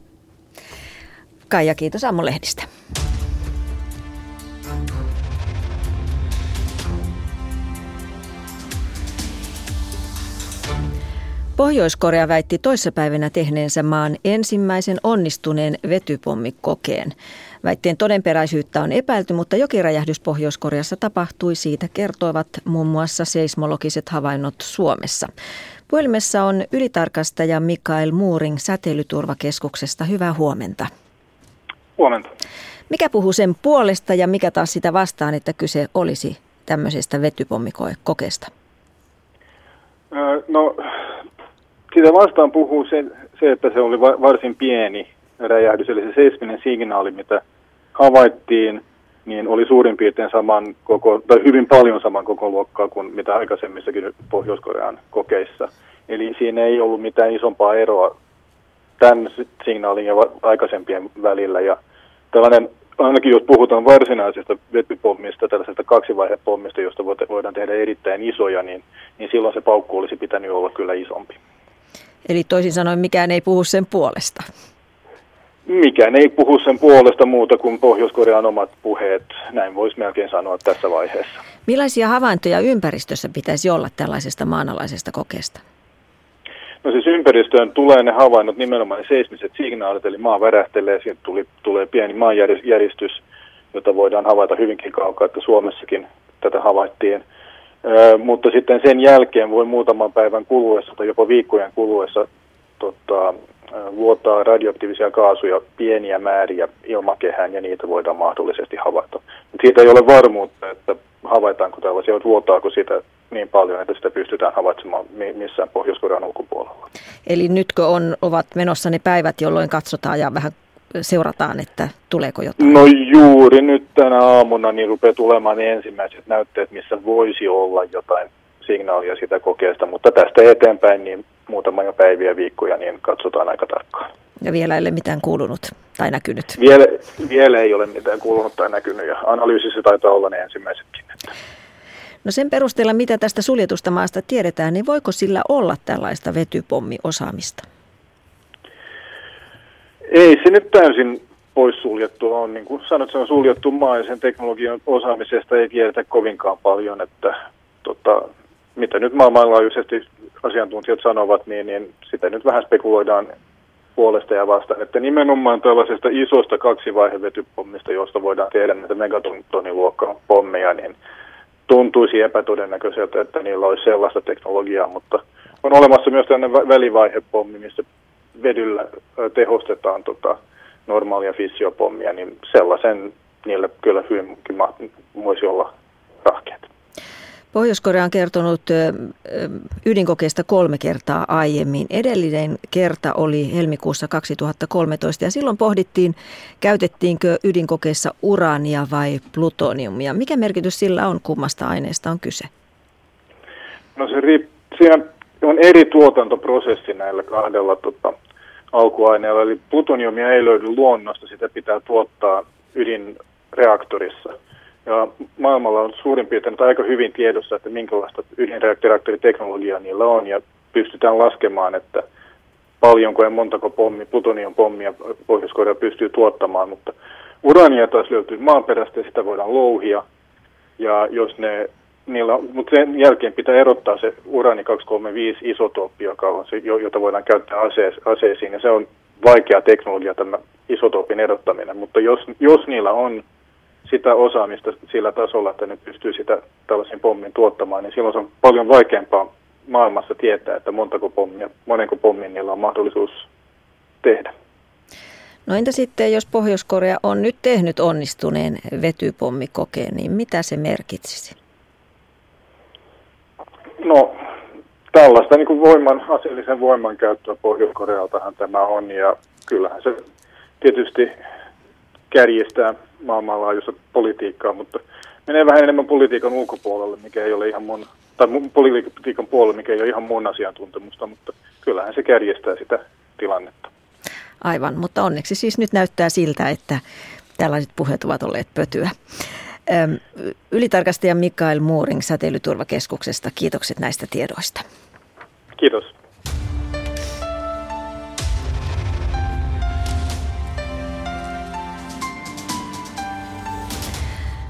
Kaija, kiitos aamulehdistä. Pohjois-Korea väitti toissapäivänä tehneensä maan ensimmäisen onnistuneen vetypommikokeen. Väitteen todenperäisyyttä on epäilty, mutta jokiräjähdys Pohjois-Koreassa tapahtui. Siitä kertoivat muun muassa seismologiset havainnot Suomessa. Puhelimessa on ylitarkastaja Mikael Mooring Säteilyturvakeskuksesta. Hyvää huomenta. Huomenta. Mikä puhuu sen puolesta ja mikä taas sitä vastaan, että kyse olisi tämmöisestä vetypommikokeesta? No, sitä vastaan puhuu se, se, että se oli varsin pieni räjähdys, eli se seisminen signaali, mitä havaittiin, niin oli suurin piirtein saman koko, tai hyvin paljon saman koko luokkaa kuin mitä aikaisemmissakin Pohjois-Korean kokeissa. Eli siinä ei ollut mitään isompaa eroa tämän signaalin ja aikaisempien välillä. Ja tällainen, ainakin jos puhutaan varsinaisesta vetypommista, tällaisesta kaksivaihepommista, josta voidaan tehdä erittäin isoja, niin, niin silloin se paukku olisi pitänyt olla kyllä isompi. Eli toisin sanoen mikään ei puhu sen puolesta? Mikään ei puhu sen puolesta muuta kuin Pohjois-Korean omat puheet, näin voisi melkein sanoa tässä vaiheessa. Millaisia havaintoja ympäristössä pitäisi olla tällaisesta maanalaisesta kokeesta? No siis ympäristöön tulee ne havainnot, nimenomaan ne seismiset signaalit, eli maa värähtelee, siitä tuli, tulee pieni maanjäristys, jota voidaan havaita hyvinkin kaukaa, että Suomessakin tätä havaittiin. Ö, mutta sitten sen jälkeen voi muutaman päivän kuluessa tai jopa viikkojen kuluessa tota, vuotaa radioaktiivisia kaasuja pieniä määriä ilmakehään ja niitä voidaan mahdollisesti havaita. Mutta siitä ei ole varmuutta, että havaitaanko tällaisia, vuotaako sitä niin paljon, että sitä pystytään havaitsemaan missään Pohjois-Korean ulkopuolella. Eli nytkö on, ovat menossa ne päivät, jolloin katsotaan ja vähän seurataan, että tuleeko jotain? No juuri nyt tänä aamuna niin rupeaa tulemaan ne ensimmäiset näytteet, missä voisi olla jotain signaalia sitä kokeesta, mutta tästä eteenpäin niin muutamia päiviä, viikkoja, niin katsotaan aika tarkkaan. Ja vielä ei ole mitään kuulunut tai näkynyt? Vielä, vielä ei ole mitään kuulunut tai näkynyt, ja analyysissä taitaa olla ne ensimmäisetkin. No sen perusteella, mitä tästä suljetusta maasta tiedetään, niin voiko sillä olla tällaista vetypommiosaamista? Ei se nyt täysin poissuljettua on. Niin kuin sanot, se on suljettu maa ja sen teknologian osaamisesta ei tiedetä kovinkaan paljon, että tota, mitä nyt maailmanlaajuisesti asiantuntijat sanovat, niin, niin sitä nyt vähän spekuloidaan puolesta ja vastaan, että nimenomaan tällaisesta isosta kaksivaihevetypommista, josta voidaan tehdä näitä megatoniluokkaa pommeja, niin tuntuisi epätodennäköiseltä, että niillä olisi sellaista teknologiaa, mutta on olemassa myös tällainen välivaihepommi, missä vedyllä tehostetaan tota normaalia fissiopommia, niin sellaisen niillä kyllä hyvinkin voisi olla rahkeet. Pohjois-Korea on kertonut ydinkokeesta kolme kertaa aiemmin. Edellinen kerta oli helmikuussa kaksituhattakolmetoista ja silloin pohdittiin, käytettiinkö ydinkokeessa uraania vai plutoniumia. Mikä merkitys sillä on, kummasta aineesta on kyse? No se riippuu, siinä on eri tuotantoprosessi näillä kahdella tota, alkuaineella. Eli plutoniumia ei löydy luonnosta, sitä pitää tuottaa ydinreaktorissa. Ja maailmalla on suurin piirtein aika hyvin tiedossa, että minkälaista ydinreaktoriteknologiaa niillä on, ja pystytään laskemaan, että paljonko ja montako pommi, plutoniumpommia Pohjois-Korea pystyy tuottamaan, mutta urania taas löytyy maaperästä ja sitä voidaan louhia, ja jos ne, niillä, mutta sen jälkeen pitää erottaa se urani kaksisataakolmekymmentäviisi isotooppi, joka on se, jota voidaan käyttää aseisiin, ja se on vaikea teknologia tämä isotoopin erottaminen, mutta jos, jos niillä on sitä osaamista sillä tasolla, että ne pystyy sitä tällaisen pommin tuottamaan, niin silloin se on paljon vaikeampaa maailmassa tietää, että montako pommia, monenko pommin niillä on mahdollisuus tehdä. No entä sitten, jos Pohjois-Korea on nyt tehnyt onnistuneen vetypommikokeen, niin mitä se merkitsisi? No tällaista niin kuin voiman, aseellisen voiman käyttöä Pohjois-Korealtahan tämä on, ja kyllähän se tietysti kärjestää maailmanlaajuista politiikkaa, mutta menee vähän enemmän politiikan ulkopuolelle, mikä ei ole ihan mun, tai politiikan puolelle, mikä ei ole ihan mun asiantuntemusta, mutta kyllähän se kärjestää sitä tilannetta. Aivan, mutta onneksi siis nyt näyttää siltä, että tällaiset puheet ovat olleet pötyä. Ylitarkastaja Mikael Mooring Säteilyturvakeskuksesta, kiitokset näistä tiedoista. Kiitos.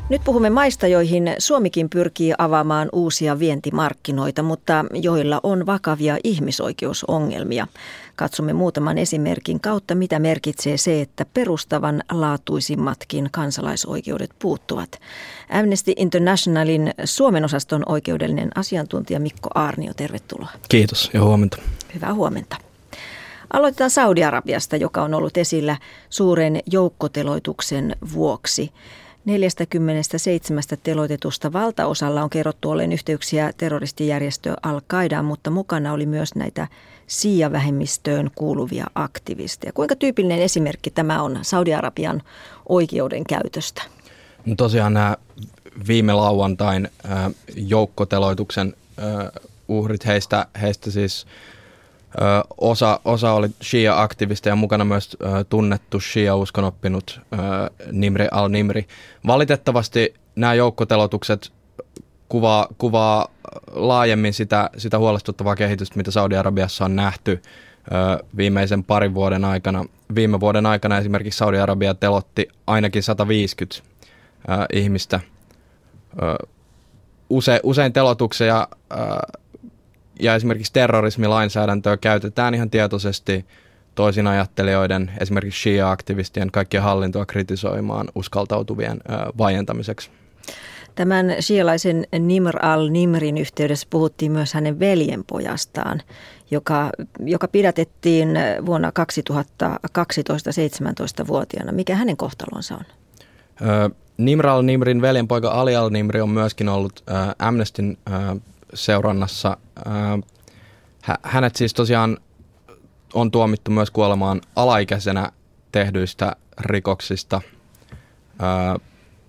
Nyt puhumme maista, joihin Suomikin pyrkii avaamaan uusia vientimarkkinoita, mutta joilla on vakavia ihmisoikeusongelmia. Katsomme muutaman esimerkin kautta, mitä merkitsee se, että perustavanlaatuisimmatkin kansalaisoikeudet puuttuvat. Amnesty Internationalin Suomen osaston oikeudellinen asiantuntija Mikko Aarnio, tervetuloa. Kiitos ja huomenta. Hyvää huomenta. Aloitetaan Saudi-Arabiasta, joka on ollut esillä suuren joukkoteloituksen vuoksi. neljästäkymmenestäseitsemästä teloitetusta valtaosalla on kerrottu olleen yhteyksiä terroristijärjestö Al-Qaidaan, mutta mukana oli myös näitä Shia-vähemmistöön kuuluvia aktivisteja. Kuinka tyypillinen esimerkki tämä on Saudi-Arabian oikeudenkäytöstä? No tosiaan nämä viime lauantain äh, joukkoteloituksen äh, uhrit, heistä, heistä siis äh, osa, osa oli Shia-aktivisteja, mukana myös äh, tunnettu Shia-uskonoppinut äh, Nimri al-Nimri. Valitettavasti nämä joukkoteloitukset kuvaa, kuvaa laajemmin sitä, sitä huolestuttavaa kehitystä, mitä Saudi-Arabiassa on nähty ö, viimeisen parin vuoden aikana. Viime vuoden aikana esimerkiksi Saudi-Arabia telotti ainakin sata viisikymmentä ö, ihmistä. Ö, use, usein telotuksia ö, ja esimerkiksi terrorismilainsäädäntöä käytetään ihan tietoisesti toisin ajattelijoiden, esimerkiksi Shia-aktivistien, kaikkien hallintoa kritisoimaan uskaltautuvien ö, vaientamiseksi. Tämän shialaisen Nimr al-Nimrin yhteydessä puhuttiin myös hänen veljenpojastaan, joka, joka pidätettiin vuonna kaksituhattakaksitoista seitsemäntoistavuotiaana. Mikä hänen kohtalonsa on? Ö, Nimr al-Nimrin veljenpoika Ali al-Nimri on myöskin ollut ö, Amnestyn ö, seurannassa. Ö, hä, hänet siis tosiaan on tuomittu myös kuolemaan alaikäisenä tehdyistä rikoksista. Ö,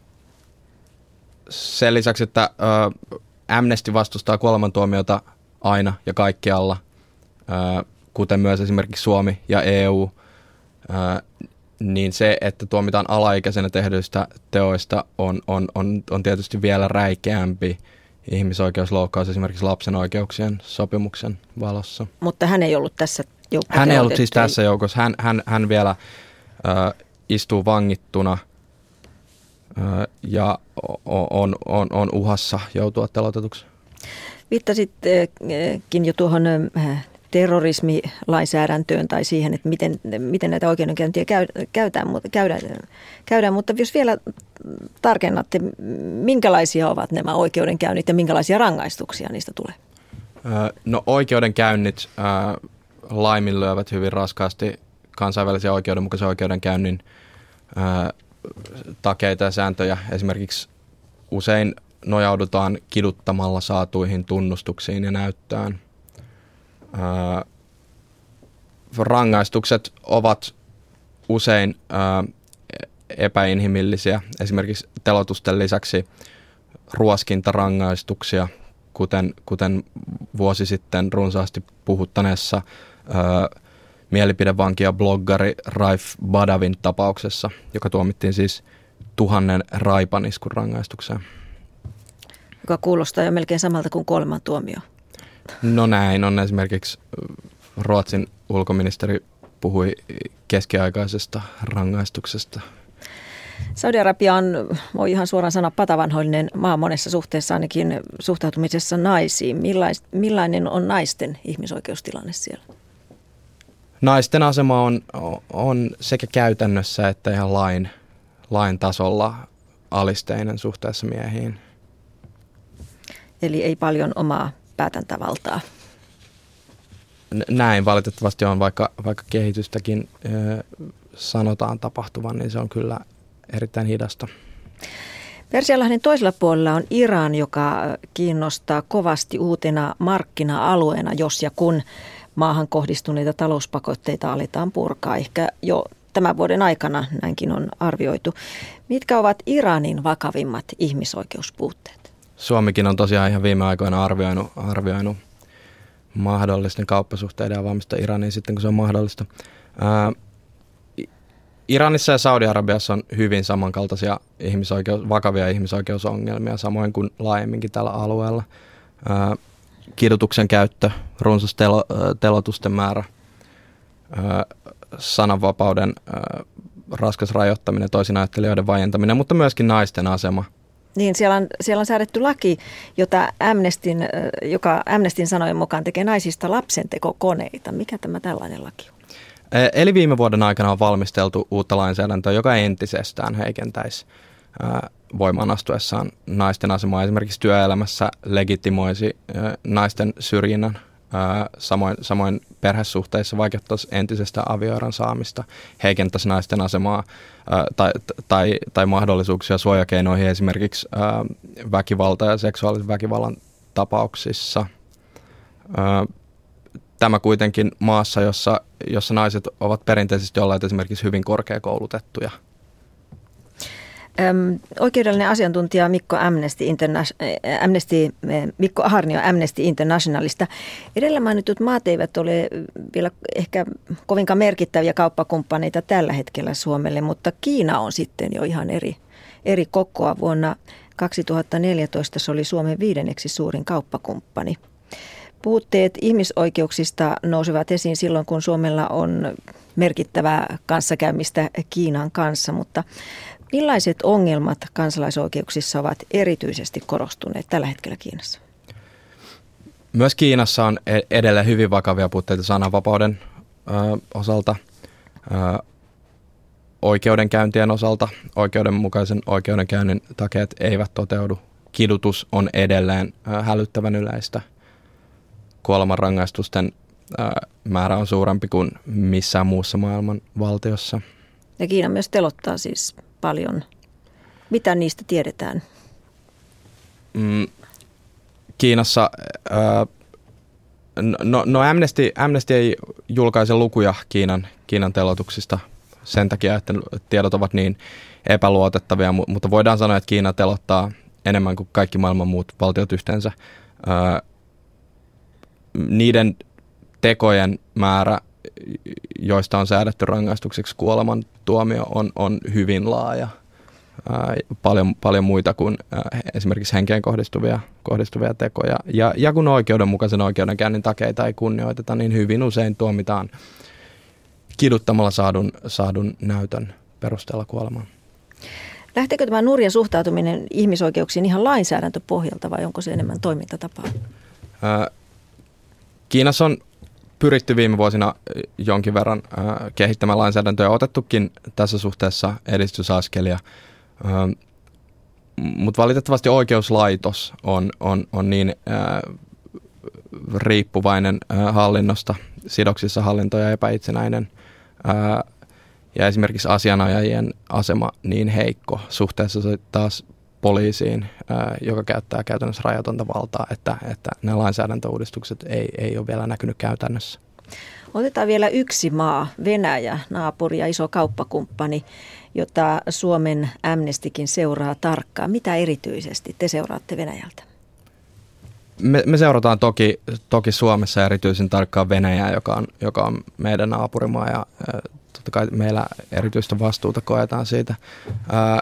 Sen lisäksi, että ö, Amnesty vastustaa kuolemantuomiota aina ja kaikkialla, ö, kuten myös esimerkiksi Suomi ja E U, ö, niin se, että tuomitaan alaikäisenä tehdyistä teoista on, on, on, on tietysti vielä räikeämpi ihmisoikeusloukkaus esimerkiksi lapsen oikeuksien sopimuksen valossa. Mutta hän ei ollut tässä joukossa. Hän ei ollut siis tässä joukossa. Hän, hän, hän vielä ö, istuu vangittuna ja on, on, on uhassa joutua teloitetuksi. Viittasitkin jo tuohon terrorismilainsäädäntöön tai siihen, että miten, miten näitä oikeudenkäyntiä käydään, käydään, käydään, mutta jos vielä tarkennatte, minkälaisia ovat nämä oikeudenkäynnit ja minkälaisia rangaistuksia niistä tulee? No oikeudenkäynnit laiminlyövät hyvin raskaasti kansainvälisiä oikeudenmukaisen oikeudenkäynnin takeita ja sääntöjä. Esimerkiksi usein nojaudutaan kiduttamalla saatuihin tunnustuksiin ja näyttöön. Ää, rangaistukset ovat usein ää, epäinhimillisiä. Esimerkiksi teloitusten lisäksi ruoskintarangaistuksia, kuten, kuten vuosi sitten runsaasti puhuttaneessa ää, mielipidevanki ja bloggari Raif Badawin tapauksessa, joka tuomittiin siis tuhannen raipaniskun rangaistukseen. Joka kuulostaa jo melkein samalta kuin kuolemantuomio. No näin on. Esimerkiksi Ruotsin ulkoministeri puhui keskiaikaisesta rangaistuksesta. Saudi-Arabia on, voi ihan suoraan sanoa, patavanhoillinen maa monessa suhteessa, ainakin suhtautumisessa naisiin. Millais, millainen on naisten ihmisoikeustilanne siellä? Naisten asema on, on sekä käytännössä että ihan lain, lain tasolla alisteinen suhteessa miehiin. Eli ei paljon omaa päätäntävaltaa. Näin valitettavasti on, vaikka, vaikka kehitystäkin ö, sanotaan tapahtuvan, niin se on kyllä erittäin hidasta. Persianlahden toisella puolella on Iran, joka kiinnostaa kovasti uutena markkina-alueena, jos ja kun maahan kohdistuneita talouspakotteita aletaan purkaa. Ehkä jo tämän vuoden aikana näinkin on arvioitu. Mitkä ovat Iranin vakavimmat ihmisoikeuspuutteet? Suomikin on tosiaan ihan viime aikoina arvioinut, arvioinut mahdollisten kauppasuhteiden avaamista Iraniin sitten, kun se on mahdollista. Ää, Iranissa ja Saudi-Arabiassa on hyvin samankaltaisia ihmisoikeus, vakavia ihmisoikeusongelmia, samoin kuin laajemminkin tällä alueella. Ää, kidutuksen käyttö, runsas telo, telotusten määrä, ää, sananvapauden ää, raskas rajoittaminen, toisinajattelijoiden vaientaminen, mutta myöskin naisten asema Niin, siellä on, siellä on säädetty laki, jota Amnestin, joka Amnestin sanojen mukaan tekee naisista lapsentekokoneita. Mikä tämä tällainen laki on? Eli viime vuoden aikana on valmisteltu uutta lainsäädäntöä, joka entisestään heikentäisi voimaan astuessaan naisten asemaa. Esimerkiksi työelämässä legitimoisi naisten syrjinnän. Samoin, samoin perhesuhteissa vaikeuttaisi entisestä avioeron saamista, heikentäisi naisten asemaa tai, tai, tai mahdollisuuksia suojakeinoihin esimerkiksi väkivalta- ja seksuaalisen väkivallan tapauksissa. Tämä kuitenkin maassa, jossa, jossa naiset ovat perinteisesti olleet esimerkiksi hyvin korkeakoulutettuja. Öm, oikeudellinen asiantuntija Mikko, Amnesty Interna- Amnesty, Mikko Aarnio Amnesty Internationalista. Edellä mainitut maat eivät ole vielä ehkä kovinkaan merkittäviä kauppakumppaneita tällä hetkellä Suomelle, mutta Kiina on sitten jo ihan eri, eri kokoa. Vuonna kaksituhattaneljätoista se oli Suomen viidenneksi suurin kauppakumppani. Puutteet ihmisoikeuksista nousevat esiin silloin, kun Suomella on merkittävää kanssakäymistä Kiinan kanssa, mutta millaiset ongelmat kansalaisoikeuksissa ovat erityisesti korostuneet tällä hetkellä Kiinassa? Myös Kiinassa on edelleen hyvin vakavia puutteita sananvapauden ö, osalta, ö, oikeudenkäyntien osalta. Oikeudenmukaisen oikeudenkäynnin takeet eivät toteudu. Kidutus on edelleen ö, hälyttävän yleistä. Kuolemanrangaistusten ö, määrä on suurempi kuin missään muussa maailman valtiossa. Ja Kiina myös telottaa siis paljon. Mitä niistä tiedetään? Mm, Kiinassa, äh, no, no Amnesty, Amnesty ei julkaise lukuja Kiinan, Kiinan telotuksista sen takia, että tiedot ovat niin epäluotettavia, mutta voidaan sanoa, että Kiina telottaa enemmän kuin kaikki maailman muut valtiot yhteensä. Äh, niiden tekojen määrä, joista on säädetty rangaistukseksi kuoleman tuomio, on, on hyvin laaja. Ää, paljon, paljon muita kuin ää, esimerkiksi henkeen kohdistuvia, kohdistuvia tekoja. Ja, ja kun oikeudenmukaisen oikeudenkäynnin takeita ei kunnioiteta, niin hyvin usein tuomitaan kiduttamalla saadun, saadun näytön perusteella kuolemaan. Lähteekö tämä nurja suhtautuminen ihmisoikeuksiin ihan lainsäädäntöpohjalta vai onko se enemmän toimintatapaa? Ää, Kiinassa on pyritty viime vuosina jonkin verran äh, kehittämään lainsäädäntöä ja otettukin tässä suhteessa edistysaskelia, äh, mutta valitettavasti oikeuslaitos on, on, on niin äh, riippuvainen äh, hallinnosta, sidoksissa hallinto ja epäitsenäinen äh, ja esimerkiksi asianajajien asema niin heikko suhteessa taas poliisiin, ää, joka käyttää käytännössä rajatonta valtaa, että, että nämä lainsäädäntöuudistukset ei, ei ole vielä näkynyt käytännössä. Otetaan vielä yksi maa, Venäjä, naapuri ja iso kauppakumppani, jota Suomen Amnestykin seuraa tarkkaan. Mitä erityisesti te seuraatte Venäjältä? Me, me seurataan toki, toki Suomessa erityisen tarkkaan Venäjää, joka on, joka on meidän naapurimaa ja ää, totta kai meillä erityistä vastuuta koetaan siitä. Ää,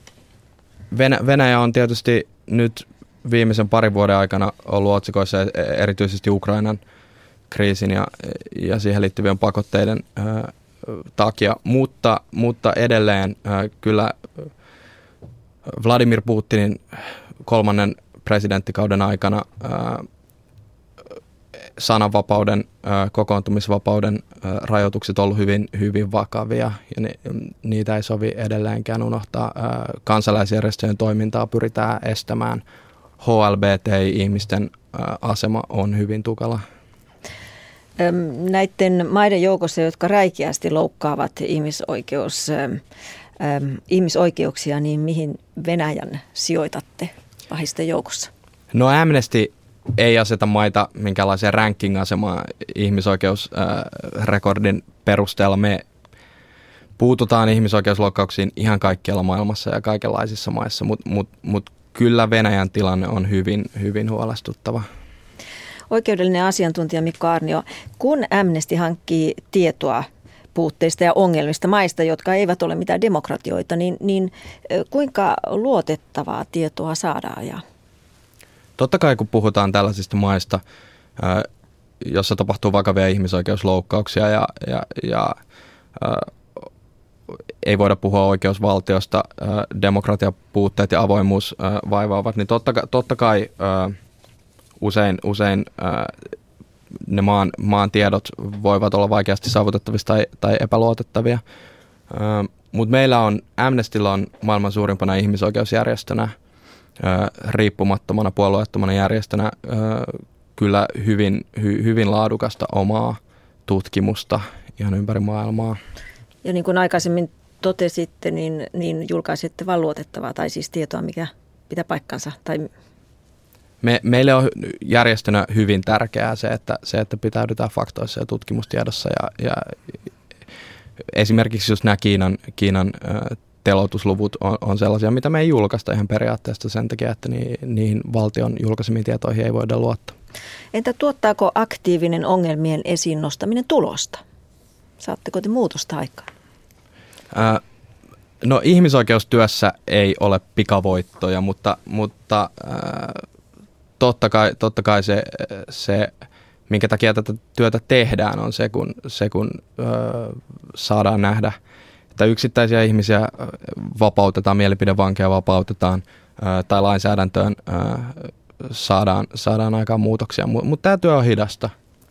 Venäjä on tietysti nyt viimeisen parin vuoden aikana ollut otsikoissa erityisesti Ukrainan kriisin ja, ja siihen liittyvien pakotteiden ää, takia, mutta, mutta edelleen ää, kyllä Vladimir Putinin kolmannen presidenttikauden aikana ää, sananvapauden, ää, kokoontumisvapauden ää, rajoitukset on ollut hyvin, hyvin vakavia ja ni, niitä ei sovi edelleenkään unohtaa. Ää, kansalaisjärjestöjen toimintaa pyritään estämään. H L B T I-ihmisten ää, asema on hyvin tukala. Näiden maiden joukossa, jotka räikeästi loukkaavat ihmisoikeus, äm, ihmisoikeuksia, niin mihin Venäjän sijoitatte pahisten joukossa? No Amnesty ei aseta maita minkälaiseen ranking-asemaan ihmisoikeusrekordin perusteella. Me puututaan ihmisoikeusloukkauksiin ihan kaikkialla maailmassa ja kaikenlaisissa maissa, mutta mut, mut kyllä Venäjän tilanne on hyvin, hyvin huolestuttava. Oikeudellinen asiantuntija Mikko Aarnio, kun Amnesty hankkii tietoa puutteista ja ongelmista maista, jotka eivät ole mitään demokratioita, niin, niin kuinka luotettavaa tietoa saadaan? Ja Totta kai kun puhutaan tällaisista maista, jossa tapahtuu vakavia ihmisoikeusloukkauksia ja, ja, ja ei voida puhua oikeusvaltiosta, demokratiapuutteet ja avoimuus vaivaavat, niin totta, totta kai usein, usein ne maan, maan tiedot voivat olla vaikeasti saavutettavissa tai, tai epäluotettavia. Mutta meillä on, Amnestyllä on maailman suurimpana ihmisoikeusjärjestönä, riippumattomana, puolueettomana järjestönä kyllä hyvin, hy, hyvin laadukasta omaa tutkimusta ihan ympäri maailmaa. Ja niin kuin aikaisemmin totesitte, niin, niin julkaisitte vain luotettavaa, tai siis tietoa, mikä pitää paikkansa. Tai... Me, meille on järjestönä hyvin tärkeää se, että, se, että pitäydytään faktoissa ja tutkimustiedossa. Ja, ja esimerkiksi jos nämä Kiinan, Kiinan äh, teloitusluvut on, on sellaisia, mitä me ei julkaista ihan periaatteessa sen takia, että ni, niihin valtion julkaisemiin tietoihin ei voida luottaa. Entä tuottaako aktiivinen ongelmien esiin nostaminen tulosta? Saatteko te muutosta aikaan? Äh, no ihmisoikeustyössä ei ole pikavoittoja, mutta, mutta äh, totta kai, totta kai se, se, minkä takia tätä työtä tehdään, on se, kun, se, kun äh, saadaan nähdä, että yksittäisiä ihmisiä vapautetaan, mielipidevankeja vapautetaan äh, tai lainsäädäntöön äh, saadaan, saadaan aikaan muutoksia, mutta mut tämä työ on hidasta.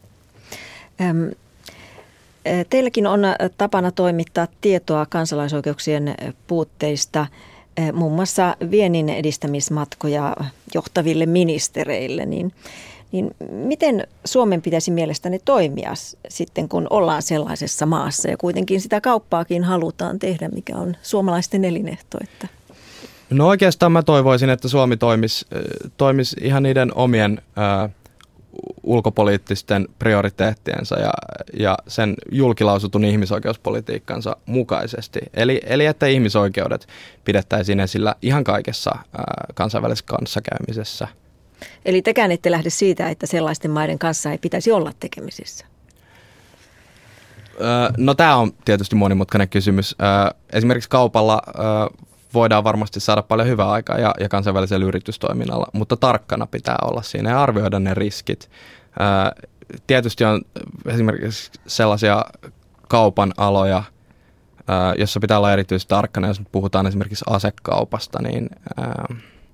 Ähm. Teilläkin on tapana toimittaa tietoa kansalaisoikeuksien puutteista, muun muassa viennin edistämismatkoja johtaville ministereille. Niin, niin miten Suomen pitäisi mielestäni toimia sitten, kun ollaan sellaisessa maassa ja kuitenkin sitä kauppaakin halutaan tehdä, mikä on suomalaisten elinehto? Että... No oikeastaan mä toivoisin, että Suomi toimisi, toimisi ihan niiden omien ää, ulkopoliittisten prioriteettiensa ja, ja sen julkilausutun ihmisoikeuspolitiikkansa mukaisesti. Eli, eli että ihmisoikeudet pidettäisiin esillä ihan kaikessa ää, kansainvälisessä kanssakäymisessä. Eli tekään ette lähde siitä, että sellaisten maiden kanssa ei pitäisi olla tekemisissä? Öö, no tämä on tietysti monimutkainen kysymys. Öö, esimerkiksi kaupalla öö, voidaan varmasti saada paljon hyvää aikaa ja, ja kansainvälisellä yritystoiminnalla, mutta tarkkana pitää olla siinä ja arvioida ne riskit. Ää, tietysti on esimerkiksi sellaisia kaupan aloja, ää, jossa pitää olla erityisesti tarkkana, jos puhutaan esimerkiksi asekaupasta, niin ää,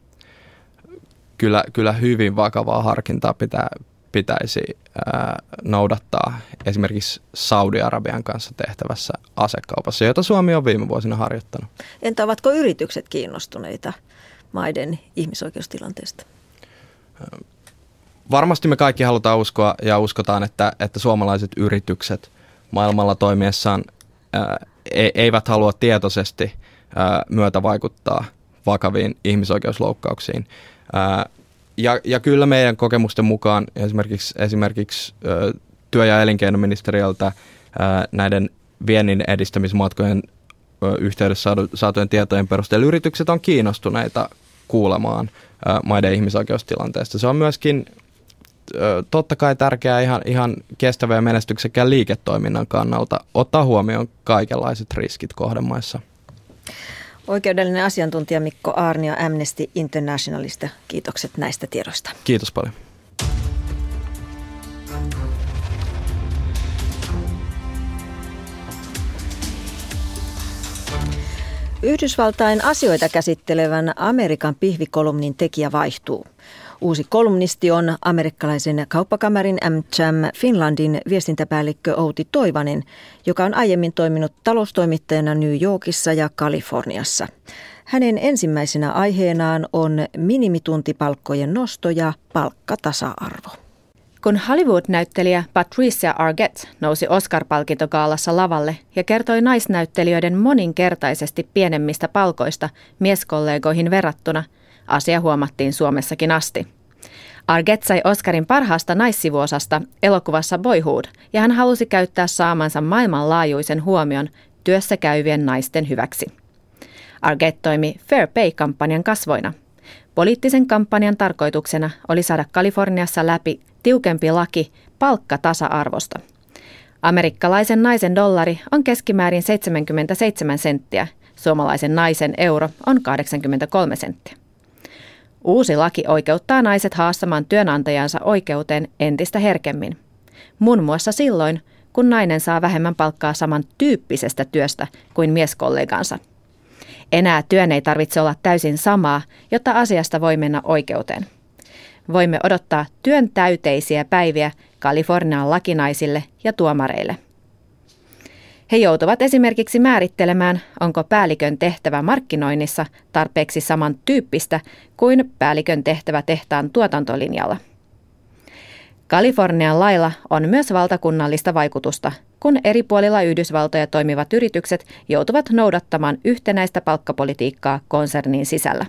kyllä, kyllä hyvin vakavaa harkintaa pitää, pitäisi ää, noudattaa esimerkiksi Saudi-Arabian kanssa tehtävässä asekaupassa, jota Suomi on viime vuosina harjoittanut. Entä ovatko yritykset kiinnostuneita maiden ihmisoikeustilanteesta? Varmasti me kaikki halutaan uskoa ja uskotaan, että, että suomalaiset yritykset maailmalla toimiessaan ää, e, eivät halua tietoisesti ää, myötävaikuttaa vakaviin ihmisoikeusloukkauksiin. Ää, Ja, ja kyllä meidän kokemusten mukaan esimerkiksi, esimerkiksi ö, työ- ja elinkeinoministeriöltä ö, näiden viennin edistämismatkojen ö, yhteydessä saadu, saatujen tietojen perusteella yritykset on kiinnostuneita kuulemaan ö, maiden ihmisoikeustilanteesta. Se on myöskin ö, totta kai tärkeää ihan, ihan kestävän ja menestyksekkään liiketoiminnan kannalta ottaa huomioon kaikenlaiset riskit kohdemaissa. Oikeudellinen asiantuntija Mikko Aarnio Amnesty Internationalista. Kiitokset näistä tiedoista. Kiitos paljon. Yhdysvaltain asioita käsittelevän Amerikan pihvikolumnin tekijä vaihtuu. Uusi kolumnisti on amerikkalaisen kauppakamarin A M C H A M Finlandin viestintäpäällikkö Outi Toivanen, joka on aiemmin toiminut taloustoimittajana New Yorkissa ja Kaliforniassa. Hänen ensimmäisenä aiheenaan on minimituntipalkkojen nosto ja palkkatasa-arvo. Kun Hollywood-näyttelijä Patricia Arquette nousi Oscar-palkintogaalassa lavalle ja kertoi naisnäyttelijöiden moninkertaisesti pienemmistä palkoista mieskollegoihin verrattuna, asia huomattiin Suomessakin asti. Arquette sai Oscarin parhaasta naissivuosasta elokuvassa Boyhood, ja hän halusi käyttää saamansa maailmanlaajuisen huomion työssä käyvien naisten hyväksi. Arquette toimi Fair Pay-kampanjan kasvoina. Poliittisen kampanjan tarkoituksena oli saada Kaliforniassa läpi tiukempi laki palkkatasa-arvosta. Amerikkalaisen naisen dollari on keskimäärin seitsemänkymmentäseitsemän senttiä, suomalaisen naisen euro on kahdeksankymmentäkolme senttiä. Uusi laki oikeuttaa naiset haastamaan työnantajansa oikeuteen entistä herkemmin. Muun muassa silloin, kun nainen saa vähemmän palkkaa samantyyppisestä työstä kuin mieskollegansa. Enää työn ei tarvitse olla täysin samaa, jotta asiasta voi mennä oikeuteen. Voimme odottaa työn täyteisiä päiviä Kalifornian lakinaisille ja tuomareille. He joutuvat esimerkiksi määrittelemään, onko päällikön tehtävä markkinoinnissa tarpeeksi samantyyppistä kuin päällikön tehtävä tehtaan tuotantolinjalla. Kalifornian lailla on myös valtakunnallista vaikutusta, kun eri puolilla Yhdysvaltoja toimivat yritykset joutuvat noudattamaan yhtenäistä palkkapolitiikkaa konsernin sisällä.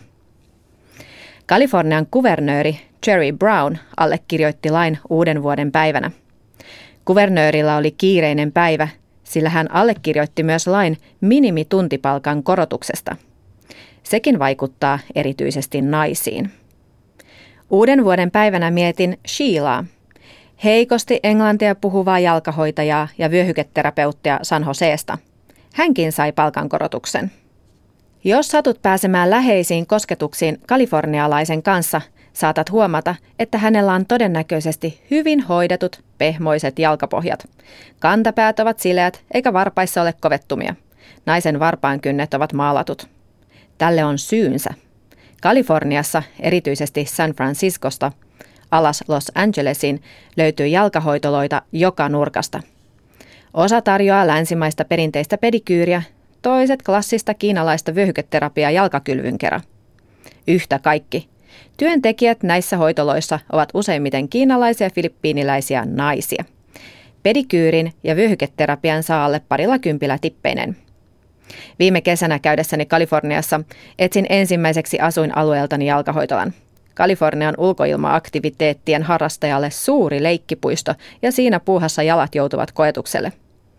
Kalifornian kuvernööri Jerry Brown allekirjoitti lain uuden vuoden päivänä. Kuvernöörillä oli kiireinen päivä, sillä hän allekirjoitti myös lain minimituntipalkan korotuksesta. Sekin vaikuttaa erityisesti naisiin. Uuden vuoden päivänä mietin Sheilaa, heikosti englantia puhuvaa jalkahoitajaa ja vyöhyketerapeuttia San Joseesta. Hänkin sai palkankorotuksen. Jos satut pääsemään läheisiin kosketuksiin kalifornialaisen kanssa, saatat huomata, että hänellä on todennäköisesti hyvin hoidetut, pehmoiset jalkapohjat. Kantapäät ovat sileät, eikä varpaissa ole kovettumia. Naisen varpaankynnet ovat maalatut. Tälle on syynsä. Kaliforniassa, erityisesti San Franciscosta, alas Los Angelesiin, löytyy jalkahoitoloita joka nurkasta. Osa tarjoaa länsimaista perinteistä pedikyyriä, toiset klassista kiinalaista vyöhyketerapiaa jalkakylvyn kera. Yhtä kaikki. Työntekijät näissä hoitoloissa ovat useimmiten kiinalaisia filippiiniläisiä naisia. Pedikyyrin ja vyöhyketerapian saa alle parilla kympillä tippeinen. Viime kesänä käydessäni Kaliforniassa etsin ensimmäiseksi asuinalueeltani jalkahoitolan. Kalifornian ulkoilma-aktiviteettien harrastajalle suuri leikkipuisto ja siinä puuhassa jalat joutuvat koetukselle.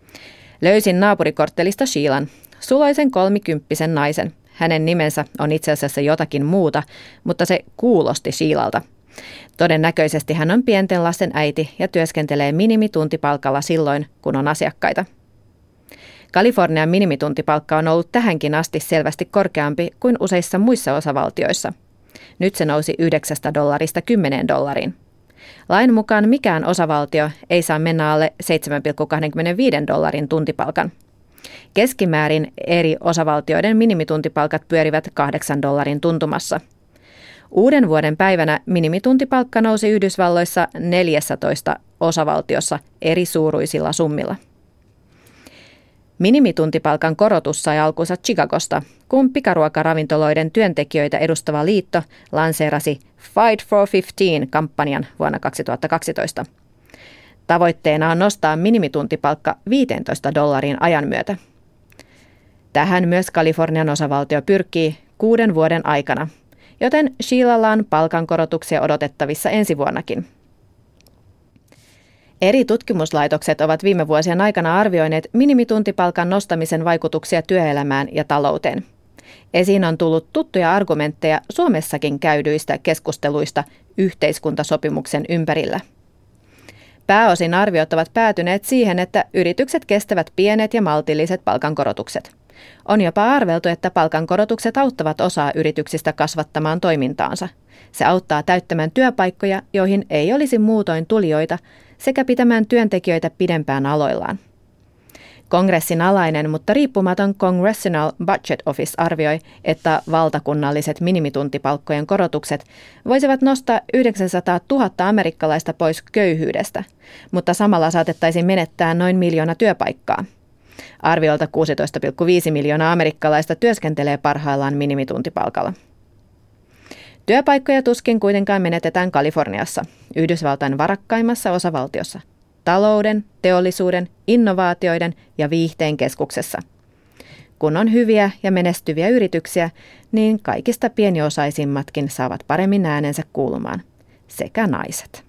Löysin naapurikorttelista Sheilan, suloisen kolmikymppisen naisen. Hänen nimensä on itse asiassa jotakin muuta, mutta se kuulosti Sheilalta. Todennäköisesti hän on pienten lasten äiti ja työskentelee minimituntipalkalla silloin, kun on asiakkaita. Kalifornian minimituntipalkka on ollut tähänkin asti selvästi korkeampi kuin useissa muissa osavaltioissa. Nyt se nousi yhdeksästä dollarista kymmeneen dollariin. Lain mukaan mikään osavaltio ei saa mennä alle seitsemän pilkku kaksikymmentäviisi dollarin tuntipalkan. Keskimäärin eri osavaltioiden minimituntipalkat pyörivät kahdeksan dollarin tuntumassa. Uuden vuoden päivänä minimituntipalkka nousi Yhdysvalloissa neljässätoista osavaltiossa eri suuruisilla summilla. Minimituntipalkan korotus sai alkunsa Chicagosta, kun pikaruokaravintoloiden työntekijöitä edustava liitto lanseerasi Fight for viisitoista-kampanjan vuonna kaksituhattakaksitoista. Tavoitteena on nostaa minimituntipalkka viisitoista dollariin ajan myötä. Tähän myös Kalifornian osavaltio pyrkii kuuden vuoden aikana, joten Sheilalla on palkankorotuksia odotettavissa ensi vuonnakin. Eri tutkimuslaitokset ovat viime vuosien aikana arvioineet minimituntipalkan nostamisen vaikutuksia työelämään ja talouteen. Esiin on tullut tuttuja argumentteja Suomessakin käydyistä keskusteluista yhteiskuntasopimuksen ympärillä. Pääosin arviot ovat päätyneet siihen, että yritykset kestävät pienet ja maltilliset palkankorotukset. On jopa arveltu, että palkankorotukset auttavat osaa yrityksistä kasvattamaan toimintaansa. Se auttaa täyttämään työpaikkoja, joihin ei olisi muutoin tulijoita, sekä pitämään työntekijöitä pidempään aloillaan. Kongressin alainen, mutta riippumaton Congressional Budget Office arvioi, että valtakunnalliset minimituntipalkkojen korotukset voisivat nostaa yhdeksänsataatuhatta amerikkalaista pois köyhyydestä, mutta samalla saatettaisiin menettää noin miljoona työpaikkaa. Arviolta kuusitoista pilkku viisi miljoonaa amerikkalaista työskentelee parhaillaan minimituntipalkalla. Työpaikkoja tuskin kuitenkaan menetetään Kaliforniassa, Yhdysvaltain varakkaimmassa osavaltiossa, talouden, teollisuuden, innovaatioiden ja viihteen keskuksessa. Kun on hyviä ja menestyviä yrityksiä, niin kaikista pieniosaisimmatkin saavat paremmin äänensä kuulumaan, sekä naiset.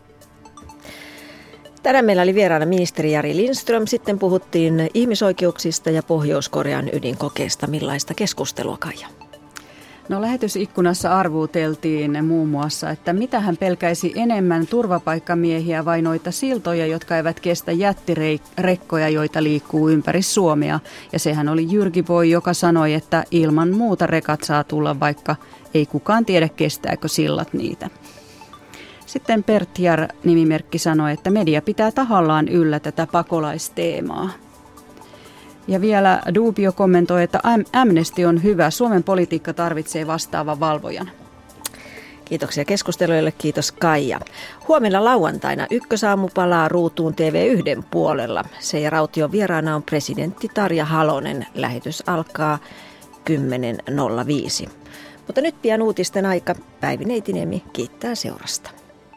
Tänään meillä oli vieraana ministeri Jari Lindström. Sitten puhuttiin ihmisoikeuksista ja Pohjois-Korean ydinkokeesta. Millaista keskustelua, Kaija? No lähetysikkunassa arvuuteltiin muun muassa, että mitä hän pelkäisi enemmän turvapaikkamiehiä vai noita siltoja, jotka eivät kestä jättirekkoja, joita liikkuu ympäri Suomea. Ja sehän oli Jyrki Voi, joka sanoi, että ilman muuta rekat saa tulla, vaikka ei kukaan tiedä kestääkö sillat niitä. Sitten Pertjar-nimimerkki sanoi, että media pitää tahallaan yllä tätä pakolaisteemaa. Ja vielä Dubio kommentoi, että Amnesty on hyvä. Suomen politiikka tarvitsee vastaavan valvojan. Kiitoksia keskusteluille, kiitos Kaija. Huomenna lauantaina Ykkösaamu palaa ruutuun T V yksi puolella. Seija Raution vieraana on presidentti Tarja Halonen. Lähetys alkaa kymmenen nolla viisi. Mutta nyt pian uutisten aika. Päivi Neitiniemi kiittää seurasta.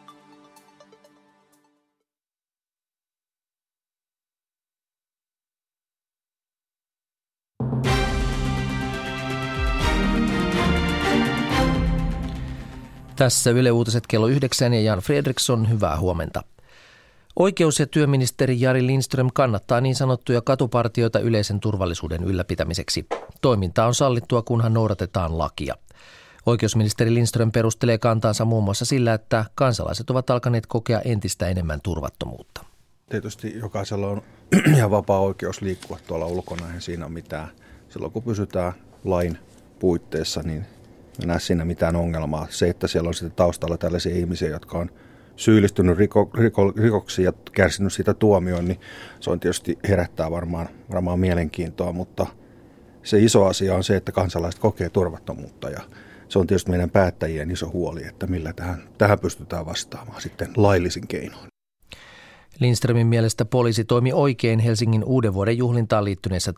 Tässä Yle Uutiset kello yhdeksän ja Jan Fredriksson, hyvää huomenta. Oikeus- ja työministeri Jari Lindström kannattaa niin sanottuja katupartioita yleisen turvallisuuden ylläpitämiseksi. Toiminta on sallittua, kunhan noudatetaan lakia. Oikeusministeri Lindström perustelee kantaansa muun muassa sillä, että kansalaiset ovat alkaneet kokea entistä enemmän turvattomuutta. Tietysti jokaisella on ihan vapaa oikeus liikkua tuolla ulkona, eihän siinä ole mitään. Silloin kun pysytään lain puitteissa, niin en näe siinä mitään ongelmaa. Se, että siellä on sitten taustalla tällaisia ihmisiä, jotka on syyllistynyt riko, riko, rikoksiin ja kärsinyt siitä tuomioon, niin se on tietysti herättää varmaan, varmaan mielenkiintoa, mutta se iso asia on se, että kansalaiset kokee turvattomuutta ja se on tietysti meidän päättäjien iso huoli, että millä tähän, tähän pystytään vastaamaan sitten laillisin keinoin. Lindströmin mielestä poliisi toimi oikein Helsingin uuden vuoden juhlintaan liittyneessä